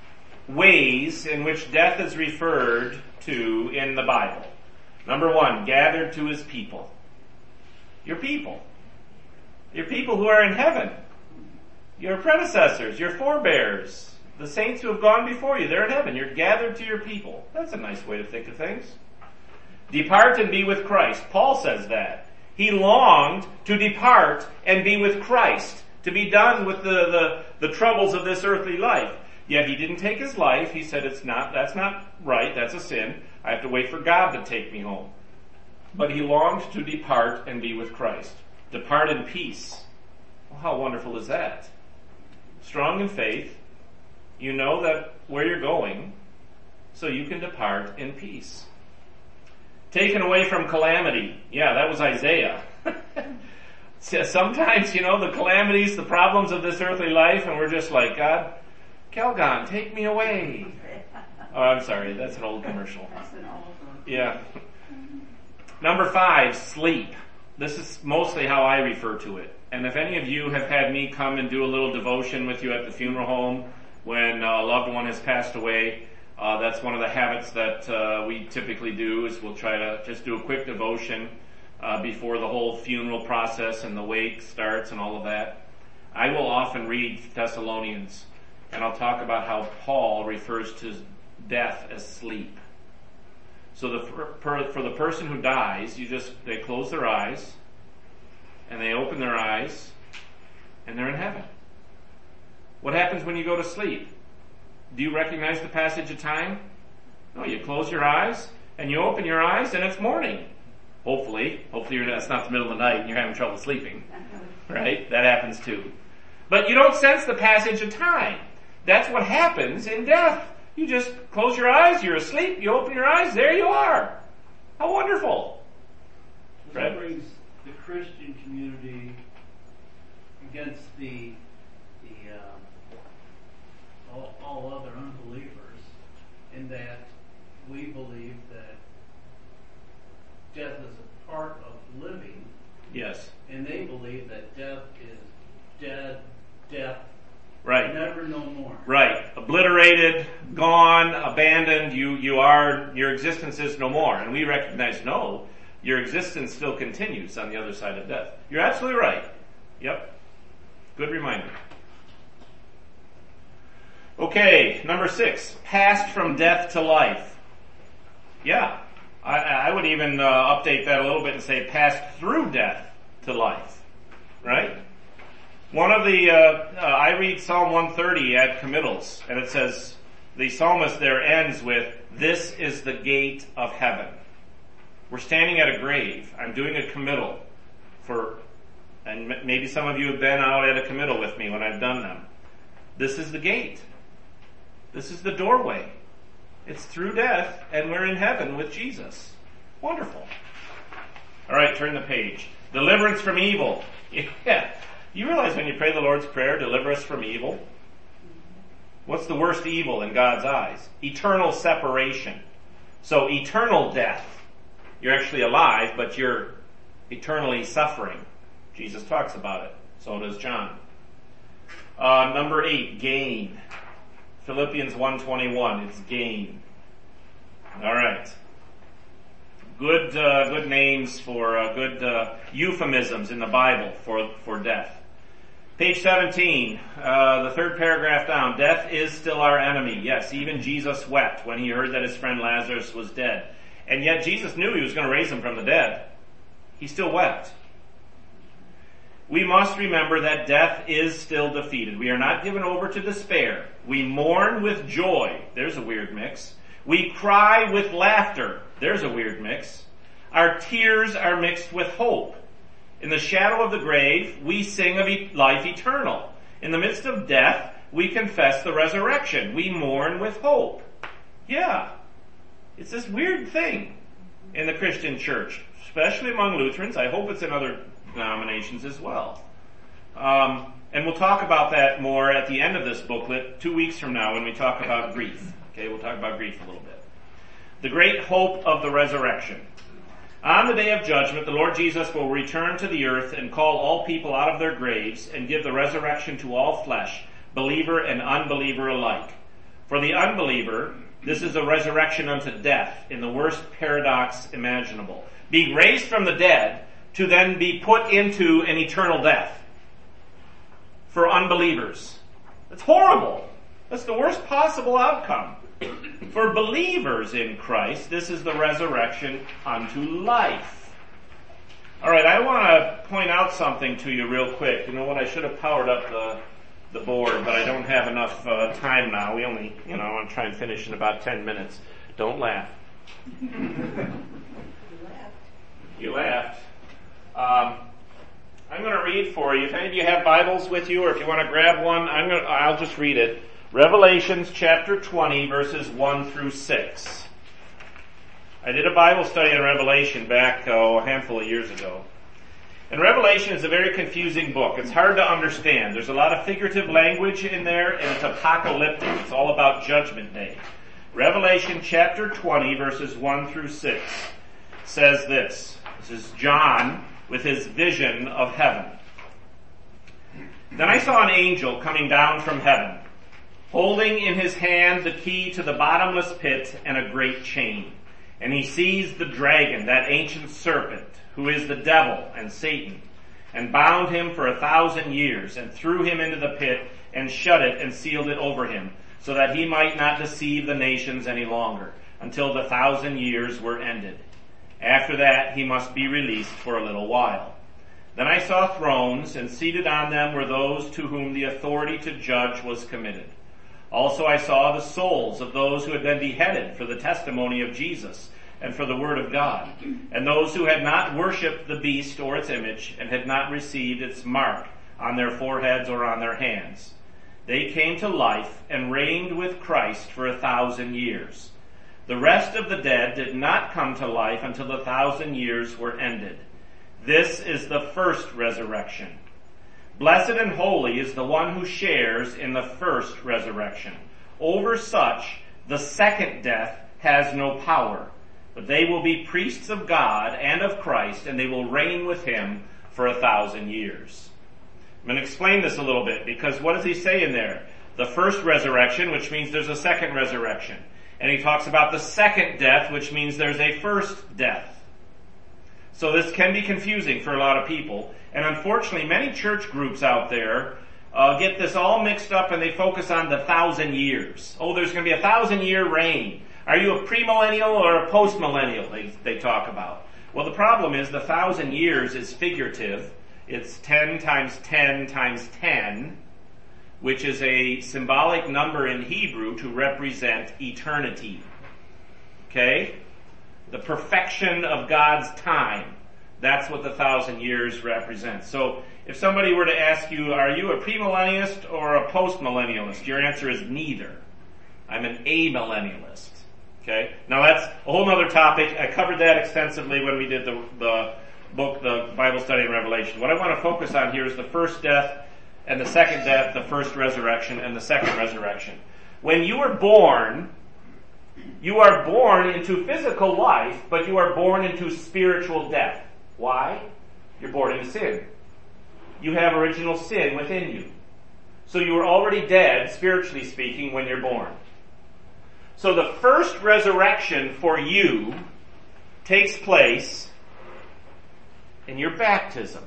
ways in which death is referred to in the Bible. Number one, gathered to his people. Your people. Your people who are in heaven. Your predecessors, your forebears, the saints who have gone before you, they're in heaven. You're gathered to your people. That's a nice way to think of things. Depart and be with Christ. Paul says that. He longed to depart and be with Christ, to be done with the, the, the troubles of this earthly life. Yet he didn't take his life. He said, it's not, that's not right. That's a sin. I have to wait for God to take me home. But he longed to depart and be with Christ. Depart in peace. Well, how wonderful is that? Strong in faith. You know that where you're going, so you can depart in peace. Taken away from calamity. Yeah, that was Isaiah. Sometimes, you know, the calamities, the problems of this earthly life, and we're just like, God, Calgon, take me away. Oh, I'm sorry, that's an old commercial. That's an old one. Yeah. Number five, sleep. This is mostly how I refer to it. And if any of you have had me come and do a little devotion with you at the funeral home when a loved one has passed away, uh, that's one of the habits that uh, we typically do, is we'll try to just do a quick devotion uh, before the whole funeral process and the wake starts and all of that. I will often read Thessalonians, and I'll talk about how Paul refers to death as sleep. So the, for, for the person who dies, you just, they close their eyes, and they open their eyes, and they're in heaven. What happens when you go to sleep? Do you recognize the passage of time? No, you close your eyes, and you open your eyes, and it's morning. Hopefully. Hopefully you're, it's not the middle of the night and you're having trouble sleeping. Right? That happens too. But you don't sense the passage of time. That's what happens in death. You just close your eyes, you're asleep, you open your eyes, there you are. How wonderful. That brings the Christian community against the the um, all, all other unbelievers, in that we believe that death is a part of living. Yes. And they believe that death is dead, death, right, never no more. Right. Obliterated, gone, abandoned, you, you are, your existence is no more. And we recognize, no, your existence still continues on the other side of death. You're absolutely right. Yep. Good reminder. Okay, number six, passed from death to life. Yeah, I, I would even uh, update that a little bit and say passed through death to life. Right? One of the, uh, uh, I read Psalm one thirty at committals, and it says, the psalmist there ends with, this is the gate of heaven. We're standing at a grave. I'm doing a committal for, and m- maybe some of you have been out at a committal with me when I've done them. This is the gate. This is the doorway. It's through death, and we're in heaven with Jesus. Wonderful. All right, turn the page. Deliverance from evil. Yeah. You realize when you pray the Lord's Prayer, deliver us from evil? What's the worst evil in God's eyes? Eternal separation. So eternal death. You're actually alive, but you're eternally suffering. Jesus talks about it. So does John. Uh, number eight, gain. Philippians one twenty-one, it's gain. All right. Good, uh, good names for, uh, good uh, euphemisms in the Bible for, for death. Page seventeen, uh, the third paragraph down. Death is still our enemy. Yes, even Jesus wept when he heard that his friend Lazarus was dead. And yet Jesus knew he was going to raise him from the dead. He still wept. We must remember that death is still defeated. We are not given over to despair. We mourn with joy. There's a weird mix. We cry with laughter. There's a weird mix. Our tears are mixed with hope. In the shadow of the grave, we sing of life eternal. In the midst of death, we confess the resurrection. We mourn with hope. Yeah. It's this weird thing in the Christian church, especially among Lutherans. I hope it's in other denominations as well. Um, and we'll talk about that more at the end of this booklet two weeks from now when we talk about grief. Okay, we'll talk about grief a little bit. The great hope of the resurrection. On the day of judgment, the Lord Jesus will return to the earth and call all people out of their graves and give the resurrection to all flesh, believer and unbeliever alike. For the unbeliever, this is a resurrection unto death in the worst paradox imaginable. Being raised from the dead to then be put into an eternal death. For unbelievers. That's horrible. That's the worst possible outcome. For believers in Christ, this is the resurrection unto life. Alright, I want to point out something to you real quick. You know what, I should have powered up the the board, but I don't have enough uh, time now. We only, you know, I want to try and finish in about ten minutes. Don't laugh. You laughed. Um, I'm going to read for you. If any of you have Bibles with you, or if you want to grab one, I'm going to, I'll just read it. Revelations chapter twenty, verses one through six. I did a Bible study on Revelation back oh, a handful of years ago. And Revelation is a very confusing book. It's hard to understand. There's a lot of figurative language in there, and it's apocalyptic. It's all about Judgment Day. Revelation chapter twenty, verses one through six, says this. This is John with his vision of heaven. Then I saw an angel coming down from heaven, holding in his hand the key to the bottomless pit and a great chain. And he seized the dragon, that ancient serpent, who is the devil and Satan, and bound him for a thousand years, and threw him into the pit, and shut it and sealed it over him, so that he might not deceive the nations any longer, until the thousand years were ended. After that he must be released for a little while. Then I saw thrones, and seated on them were those to whom the authority to judge was committed. Also I saw the souls of those who had been beheaded for the testimony of Jesus and for the word of God, and those who had not worshipped the beast or its image, and had not received its mark on their foreheads or on their hands. They came to life and reigned with Christ for a thousand years. The rest of the dead did not come to life until the thousand years were ended. This is the first resurrection. Blessed and holy is the one who shares in the first resurrection. Over such, the second death has no power. But they will be priests of God and of Christ, and they will reign with him for a thousand years. I'm going to explain this a little bit, because what does he say in there? The first resurrection, which means there's a second resurrection. And he talks about the second death, which means there's a first death. So this can be confusing for a lot of people. And unfortunately, many church groups out there uh, get this all mixed up, and they focus on the thousand years. Oh, there's going to be a thousand year reign. Are you a premillennial or a postmillennial, they, they talk about? Well, the problem is the thousand years is figurative. It's ten times ten times ten, which is a symbolic number in Hebrew to represent eternity. Okay? The perfection of God's time. That's what the thousand years represents. So, if somebody were to ask you, are you a premillennialist or a postmillennialist? Your answer is neither. I'm an amillennialist. Okay? Now that's a whole other topic. I covered that extensively when we did the, the book, the Bible study in Revelation. What I want to focus on here is the first death and the second death, the first resurrection and the second resurrection. When you are born, you are born into physical life, but you are born into spiritual death. Why? You're born into sin. You have original sin within you. So you were already dead, spiritually speaking, when you're born. So the first resurrection for you takes place in your baptism.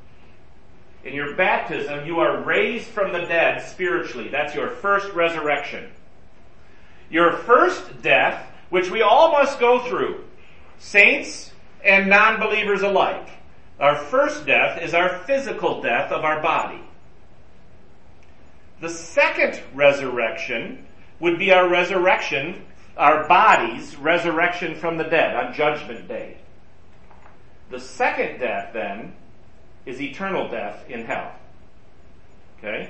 In your baptism, you are raised from the dead spiritually. That's your first resurrection. Your first death, which we all must go through, saints and non-believers alike. Our first death is our physical death of our body. The second resurrection would be our resurrection, our body's resurrection from the dead on Judgment Day. The second death, then, is eternal death in hell. Okay?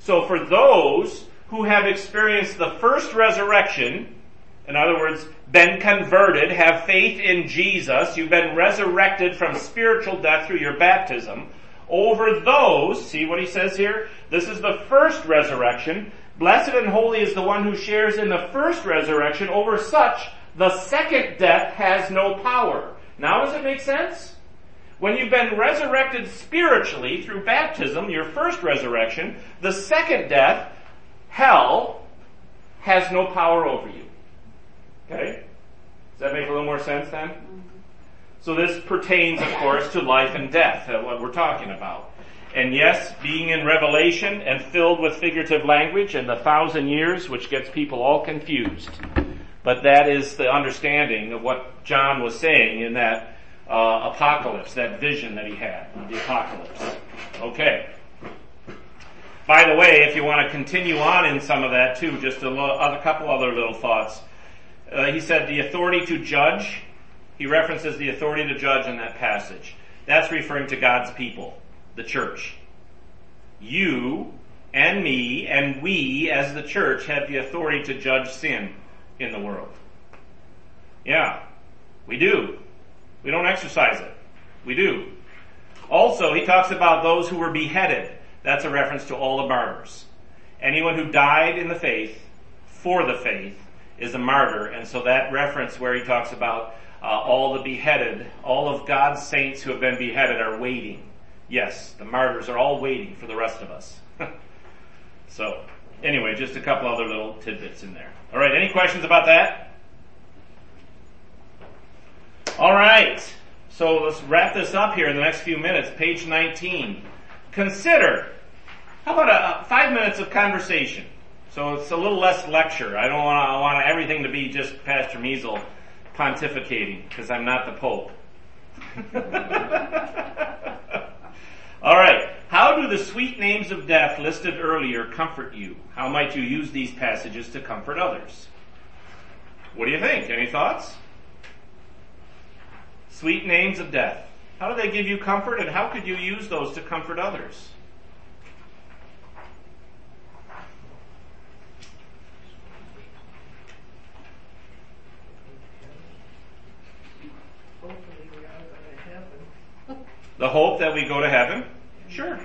So for those who have experienced the first resurrection, in other words, been converted, have faith in Jesus, you've been resurrected from spiritual death through your baptism, over those, see what he says here? This is the first resurrection. Blessed and holy is the one who shares in the first resurrection. Over such, the second death has no power. Now does it make sense? When you've been resurrected spiritually through baptism, your first resurrection, the second death, hell, has no power over you. Okay? Does that make a little more sense then? So this pertains, of course, to life and death, uh, what we're talking about. And yes, being in Revelation and filled with figurative language and the thousand years, which gets people all confused. But that is the understanding of what John was saying in that uh, apocalypse, that vision that he had, the apocalypse. Okay. By the way, if you want to continue on in some of that too, just a, lo- a couple other little thoughts. Uh, he said the authority to judge. He references the authority to judge in that passage. That's referring to God's people, the church. You and me and we as the church have the authority to judge sin in the world. Yeah, we do. We don't exercise it. We do. Also, he talks about those who were beheaded. That's a reference to all the martyrs. Anyone who died in the faith, for the faith, is a martyr. And so that reference where he talks about uh, all the beheaded, all of God's saints who have been beheaded are waiting. Yes, the martyrs are all waiting for the rest of us. So, anyway, just a couple other little tidbits in there. All right, any questions about that? All right, so let's wrap this up here in the next few minutes. Page nineteen. Consider. How about a, a five minutes of conversation? So it's a little less lecture. I don't want I want everything to be just Pastor Measle pontificating, because I'm not the Pope. All right. How do the sweet names of death listed earlier comfort you? How might you use these passages to comfort others? What do you think? Any thoughts? Sweet names of death. How do they give you comfort, and how could you use those to comfort others? Hopefully we are going to heaven. The hope that we go to heaven? Sure.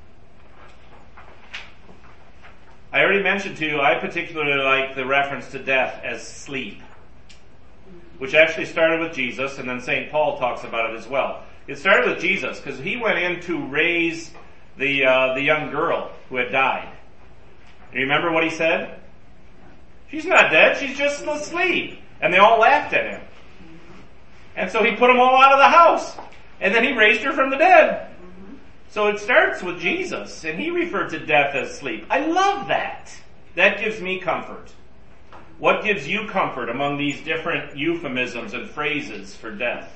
I already mentioned to you, I particularly like the reference to death as sleep, which actually started with Jesus, and then Saint Paul talks about it as well. It started with Jesus, because he went in to raise the uh, the young girl who had died. You remember what he said? She's not dead, she's just asleep. And they all laughed at him. And so he put them all out of the house. And then he raised her from the dead. So it starts with Jesus, and he referred to death as sleep. I love that. That gives me comfort. What gives you comfort among these different euphemisms and phrases for death?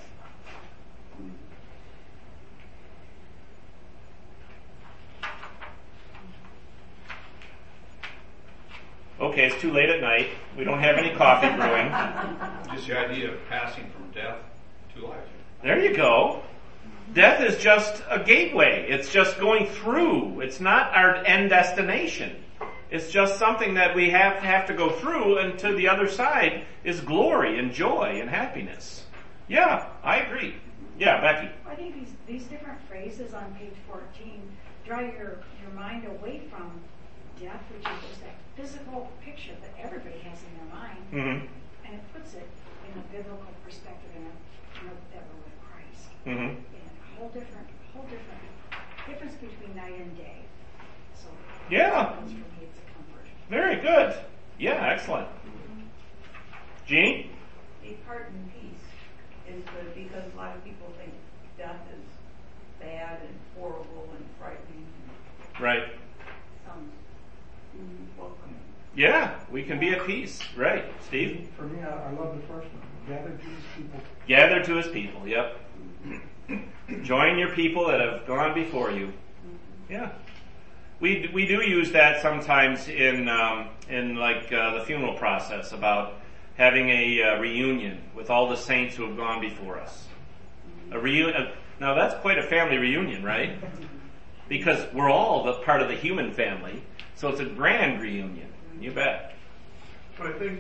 Okay, it's too late at night. We don't have any coffee brewing. Just the idea of passing from death to life. There you go. Death is just a gateway. It's just going through. It's not our end destination. It's just something that we have, have to go through, and to the other side is glory and joy and happiness. Yeah, I agree. Yeah, Becky. I think these, these different phrases on page fourteen draw your, your mind away from death, which is just that physical picture that everybody has in their mind, Mm-hmm. and it puts it in a biblical perspective, in a, you know, that we're with Christ. Mm-hmm. In a whole different, whole different difference between night and day. So Yeah. for me, it's a comfort. Very good. Yeah, excellent. Jean? Depart in peace is good, because a lot of people think death is bad and horrible and frightening. Right. Sounds welcoming. Yeah, we can be at peace. Right. Steve? For me, I, I love the first one. Gather to his people. Gather to his people. Yep. Join your people that have gone before you. Yeah. We we do use that sometimes in um, in like uh, the funeral process, about having a uh, reunion with all the saints who have gone before us. A reunion. Now that's quite a family reunion, right? Because we're all the part of the human family, So it's a grand reunion. You bet. But I think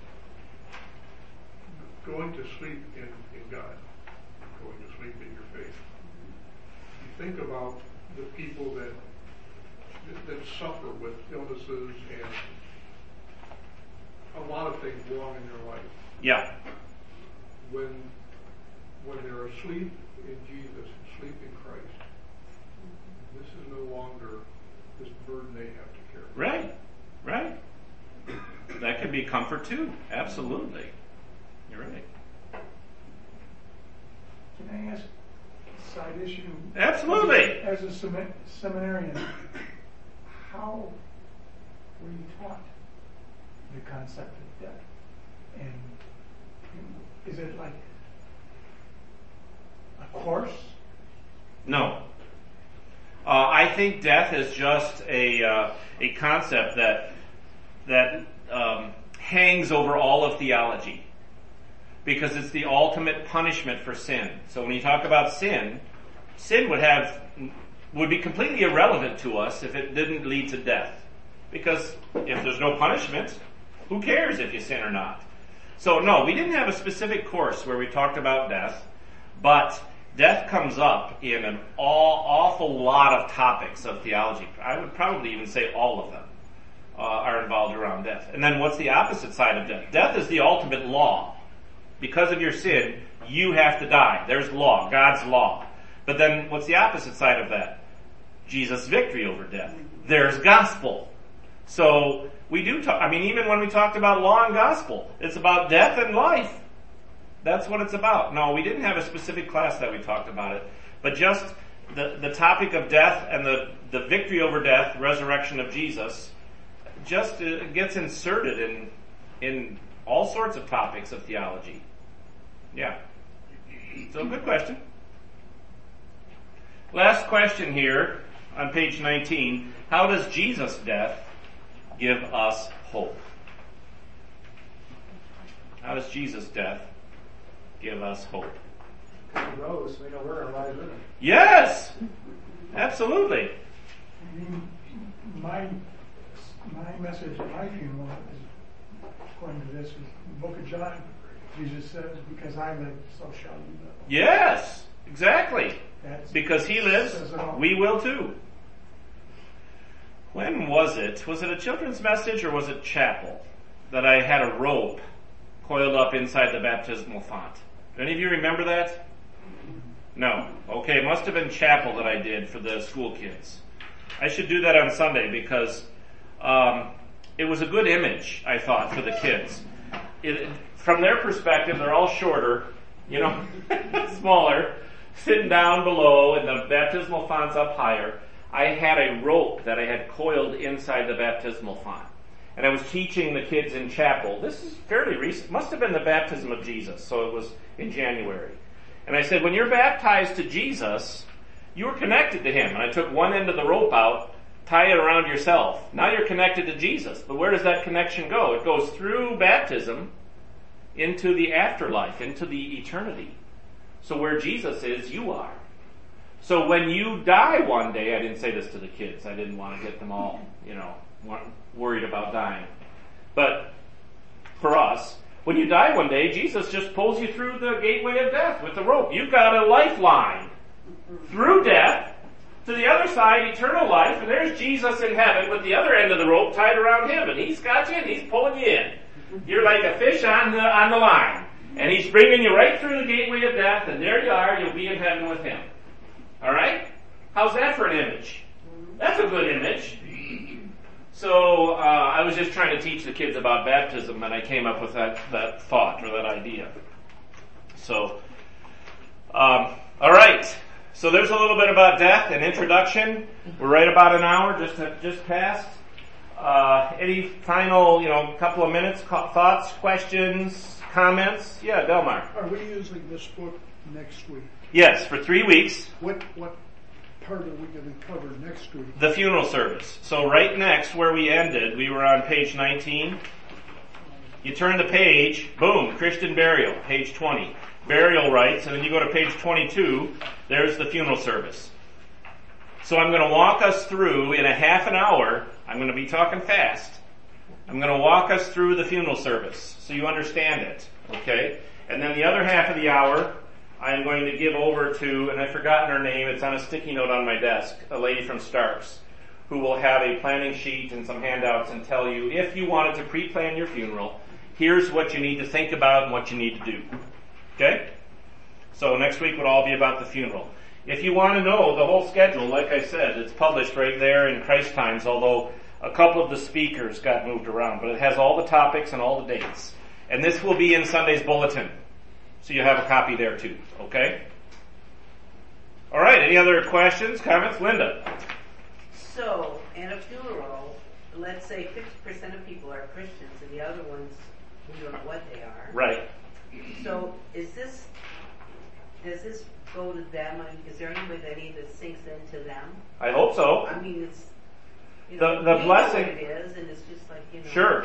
going to sleep in, in God, going to sleep in your faith, you think about the people that that suffer with illnesses and a lot of things wrong in their life. Yeah. When when they're asleep in Jesus, asleep in Christ, this is no longer this burden they have to carry. Right. Right. That could be comfort too. Absolutely. You're right. Can I ask a side issue? Absolutely. As a, as a semi- seminarian, how were you taught the concept of death? And is it like a course? No. Uh, I think death is just a uh, a concept that that um, hangs over all of theology, because it's the ultimate punishment for sin. So when you talk about sin, sin would have would be completely irrelevant to us if it didn't lead to death. Because if there's no punishment, who cares if you sin or not? So no, we didn't have a specific course where we talked about death, but death comes up in an all, awful lot of topics of theology. I would probably even say all of them uh, are involved around death. And then what's the opposite side of death? Death is the ultimate law. Because of your sin, you have to die. There's law, God's law. But then what's the opposite side of that? Jesus' victory over death. There's gospel. So we do talk, I mean, even when we talked about law and gospel, it's about death and life. That's what it's about. No, we didn't have a specific class that we talked about it, but just the, the topic of death and the, the victory over death, resurrection of Jesus, just uh, gets inserted in, in all sorts of topics of theology. Yeah. So good question. Last question here on page nineteen. How does Jesus' death give us hope? How does Jesus' death give us hope? He rose, we know we're alive with him. Yes! Absolutely. I mean, my, my message at my funeral is, according to this, is the book of John. Jesus says, because I live, so shall you live. Yes, exactly. That's, Because he lives, we will too. When was it? Was it a children's message or was it chapel? That I had a rope coiled up inside the baptismal font. Do any of you remember that? No. Okay, it must have been chapel that I did for the school kids. I should do that on Sunday because um, it was a good image, I thought, for the kids. It, from their perspective, they're all shorter, you know, smaller, sitting down below and the baptismal font's up higher. I had a rope that I had coiled inside the baptismal font. And I was teaching the kids in chapel. This is fairly recent. Must have been the baptism of Jesus, so it was in January. And I said, when you're baptized to Jesus, you were connected to him. And I took one end of the rope out, tie it around yourself. Now you're connected to Jesus. But where does that connection go? It goes through baptism into the afterlife, into the eternity. So where Jesus is, you are. So when you die one day, I didn't say this to the kids. I didn't want to get them all, you know, worried about dying. But for us, when you die one day, Jesus just pulls you through the gateway of death with the rope. You've got a lifeline through death to the other side, eternal life, and there's Jesus in heaven with the other end of the rope tied around him, and he's got you and he's pulling you in. You're like a fish on the, on the line. And he's bringing you right through the gateway of death, and there you are, you'll be in heaven with him. Alright? How's that for an image? That's a good image. So, uh, I was just trying to teach the kids about baptism, and I came up with that, that thought, or that idea. So, um, alright. So there's a little bit about death, an introduction. We're right about an hour, just just passed. Uh, any final, you know, couple of minutes, thoughts, questions, comments? Yeah, Delmar. Are we using this book next week? Yes, for three weeks. What what part are we going to cover next week? The funeral service. So right next, where we ended, we were on page nineteen. You turn the page, boom, Christian burial, page twenty. Burial rites, and then you go to page twenty-two, there's the funeral service. So I'm going to walk us through, in a half an hour, I'm going to be talking fast. I'm going to walk us through the funeral service so you understand it, okay? And then the other half of the hour, I'm going to give over to, and I've forgotten her name, it's on a sticky note on my desk, a lady from Starks, who will have a planning sheet and some handouts and tell you, if you wanted to pre-plan your funeral, here's what you need to think about and what you need to do. Okay? So next week would all be about the funeral. If you want to know the whole schedule, like I said, it's published right there in Christ Times, although a couple of the speakers got moved around, but it has all the topics and all the dates. And this will be in Sunday's bulletin. So you have a copy there too, okay? All right, any other questions, comments? Linda? So, in a funeral, let's say fifty percent of people are Christians and the other ones, we don't know what they are. Right. So, is this, does this go to them? I mean, is there any way that any of this sinks into them? I hope so. I mean, it's, you The- know, the we blessing- know what it is, and it's just like, you know. Sure.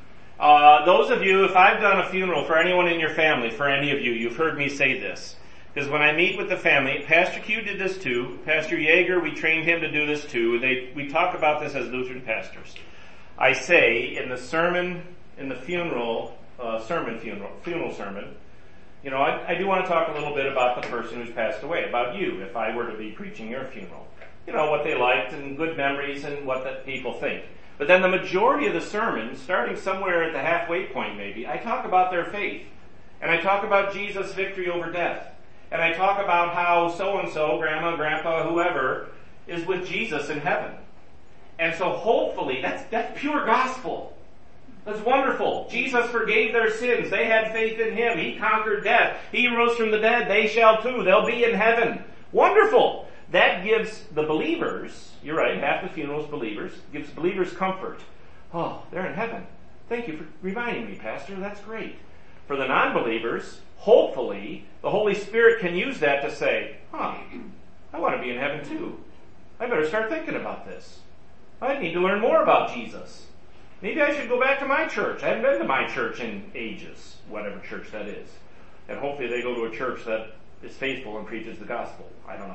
Uh, those of you, if I've done a funeral for anyone in your family, for any of you, you've heard me say this. Because when I meet with the family, Pastor Q did this too. Pastor Yeager, we trained him to do this too. They, we talk about this as Lutheran pastors. I say in the sermon, in the funeral, uh, sermon funeral, funeral sermon, you know, I, I do want to talk a little bit about the person who's passed away, about you, if I were to be preaching your funeral. You know, what they liked and good memories and what the people think. But then the majority of the sermon, starting somewhere at the halfway point maybe, I talk about their faith. And I talk about Jesus' victory over death. And I talk about how so-and-so, grandma, grandpa, whoever, is with Jesus in heaven. And so hopefully, that's, that's pure gospel. That's wonderful. Jesus forgave their sins. They had faith in Him. He conquered death. He rose from the dead. They shall too. They'll be in heaven. Wonderful. That gives the believers, you're right, half the funeral is believers, gives believers comfort. Oh, they're in heaven. Thank you for reminding me, Pastor. That's great. For the non-believers, hopefully, the Holy Spirit can use that to say, huh, I want to be in heaven too. I better start thinking about this. I need to learn more about Jesus. Maybe I should go back to my church. I haven't been to my church in ages, whatever church that is. And hopefully they go to a church that is faithful and preaches the gospel. I don't know.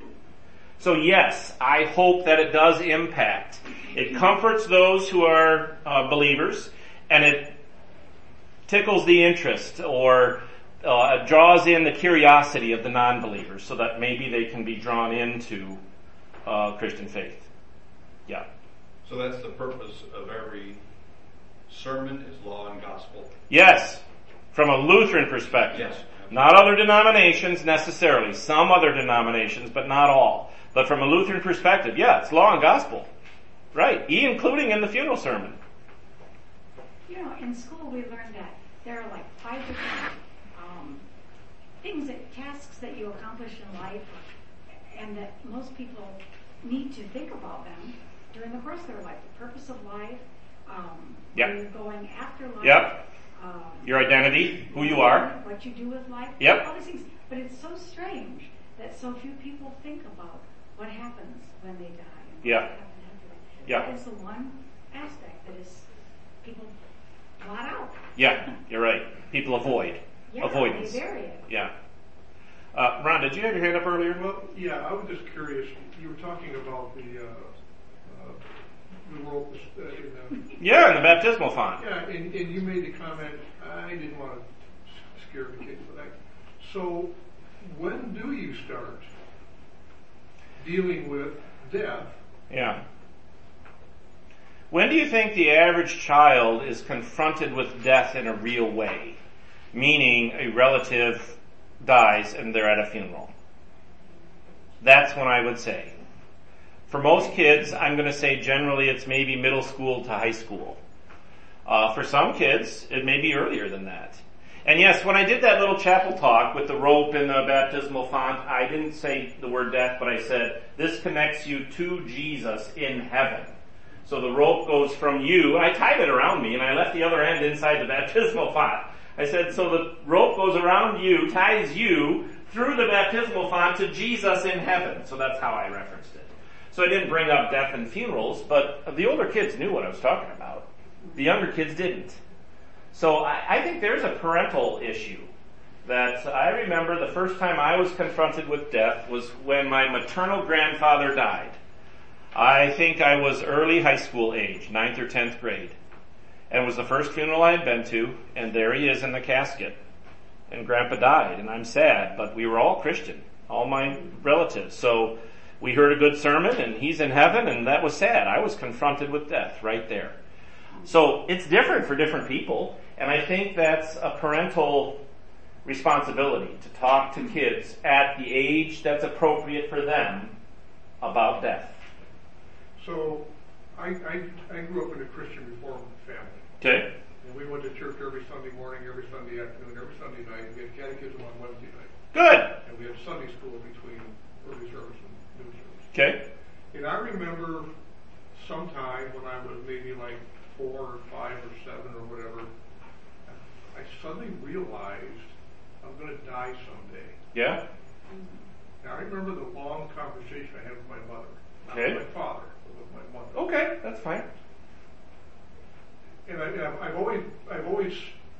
So yes, I hope that it does impact. It comforts those who are uh, believers, and it tickles the interest or uh, draws in the curiosity of the non-believers so that maybe they can be drawn into uh, Christian faith. Yeah. So that's the purpose of every sermon is law and gospel. Yes, from a Lutheran perspective. Yes. Not other denominations necessarily. Some other denominations, but not all. But from a Lutheran perspective, yeah, it's law and gospel. Right, including in the funeral sermon. You know, in school we learned that there are like five different um, things, that tasks that you accomplish in life, and that most people need to think about them during the course of their life. The purpose of life, um, Yep. where you're going after life. Yep. Um, Your identity, who you are. What you do with life. Yep. All these things. But it's so strange that so few people think about what happens when they die. And Yeah. what happens after that. Yeah. That is the one aspect that is people blot out. Yeah, you're right. People avoid. Yeah, Avoidance. they bury it. Yeah. Uh, Ron, did you have your hand up earlier? Well, yeah, I was just curious. You were talking about the uh, uh, the rope uh, in the Yeah, in the baptismal font. yeah, and, and you made the comment. I didn't want to scare the kids, but I. So, when do you start dealing with death? Yeah. When do you think the average child is confronted with death in a real way? Meaning a relative dies and they're at a funeral. That's when I would say. For most kids, I'm going to say generally it's maybe middle school to high school. Uh, for some kids, it may be earlier than that. And yes, when I did that little chapel talk with the rope and the baptismal font, I didn't say the word death, but I said, this connects you to Jesus in heaven. So the rope goes from you, I tied it around me and I left the other end inside the baptismal font. I said, so the rope goes around you, ties you through the baptismal font to Jesus in heaven. So that's how I referenced it. So I didn't bring up death and funerals, but the older kids knew what I was talking about. The younger kids didn't. So I, I think there's a parental issue that I remember the first time I was confronted with death was when my maternal grandfather died. I think I was early high school age, ninth or tenth grade. And it was the first funeral I had been to, and there he is in the casket. And Grandpa died, and I'm sad, but we were all Christian, all my relatives. So we heard a good sermon, and he's in heaven, and that was sad. I was confronted with death right there. So it's different for different people, and I think that's a parental responsibility to talk to kids at the age that's appropriate for them about death. So I, I, I grew up in a Christian Reformed family. Okay. And we went to church every Sunday morning, every Sunday afternoon, every Sunday night. We had catechism on Wednesday night. Good. And we had Sunday school between early service and noon service. Okay. And I remember sometime when I was maybe like four or five or seven or whatever, I suddenly realized I'm going to die someday. Yeah. Now I remember the long conversation I had with my mother. Not Okay. with my father, but with my mother. Okay, that's fine. And I, I've always, I've always,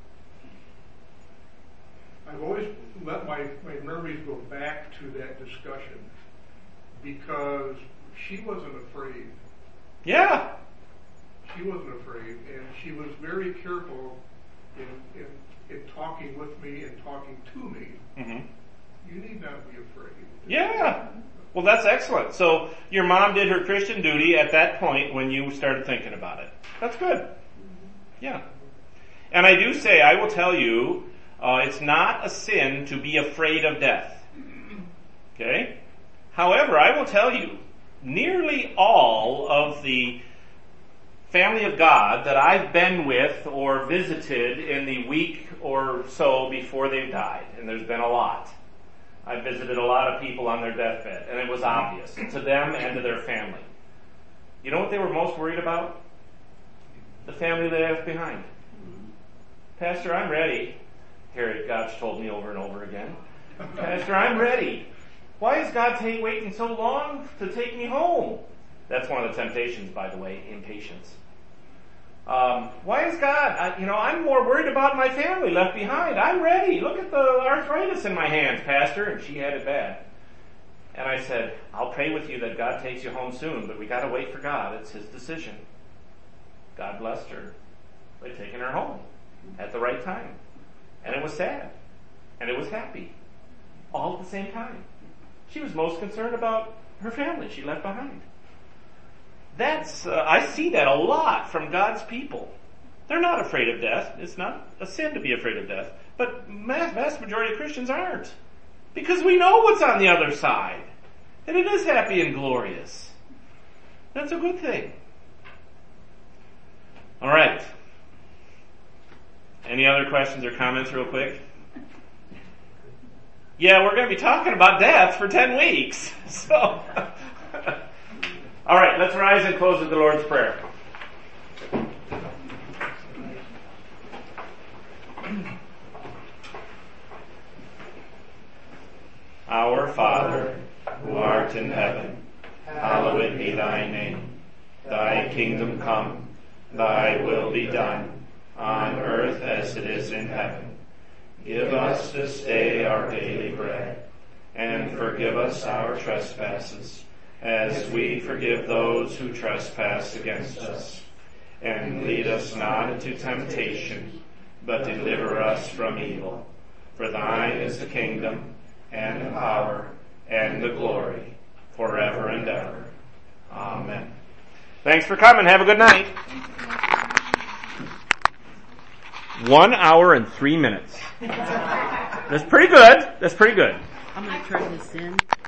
I've always let my, my memories go back to that discussion because she wasn't afraid. Yeah. She wasn't afraid, and she was very careful in, in, in talking with me and talking to me. Mm-hmm. You need not be afraid. Yeah. Well, that's excellent. So your mom did her Christian duty at that point when you started thinking about it. That's good. Yeah. And I do say, I will tell you, uh, it's not a sin to be afraid of death. Okay? However, I will tell you, nearly all of the family of God that I've been with or visited in the week or so before they've died, and there's been a lot. I visited a lot of people on their deathbed, and it was obvious to them and to their family. You know what they were most worried about? The family they left behind. Pastor, I'm ready. Harriet Gotch told me over and over again. Pastor, I'm ready. Why is God ta- waiting so long to take me home? That's one of the temptations, by the way, impatience. Um, why is God, I, you know, I'm more worried about my family left behind. I'm ready. Look at the arthritis in my hands, Pastor. And she had it bad. And I said, I'll pray with you that God takes you home soon, but we got to wait for God. It's His decision. God blessed her by taking her home at the right time. And it was sad. And it was happy. All at the same time. She was most concerned about her family she left behind. That's, uh, I see that a lot from God's people. They're not afraid of death. It's not a sin to be afraid of death. But vast, vast majority of Christians aren't. Because we know what's on the other side. And it is happy and glorious. That's a good thing. All right. Any other questions or comments real quick? Yeah, we're going to be talking about death for ten weeks. So, all right, let's rise and close with the Lord's Prayer. Our Father, who art in heaven, hallowed be thy name. Thy kingdom come, thy will be done, on earth as it is in heaven. Give us this day our daily bread, and forgive us our trespasses, as we forgive those who trespass against us. And lead us not into temptation, but deliver us from evil. For thine is the kingdom, and the power, and the glory, forever and ever. Amen. Thanks for coming. Have a good night. One hour and three minutes. That's pretty good. That's pretty good. I'm going to turn this in.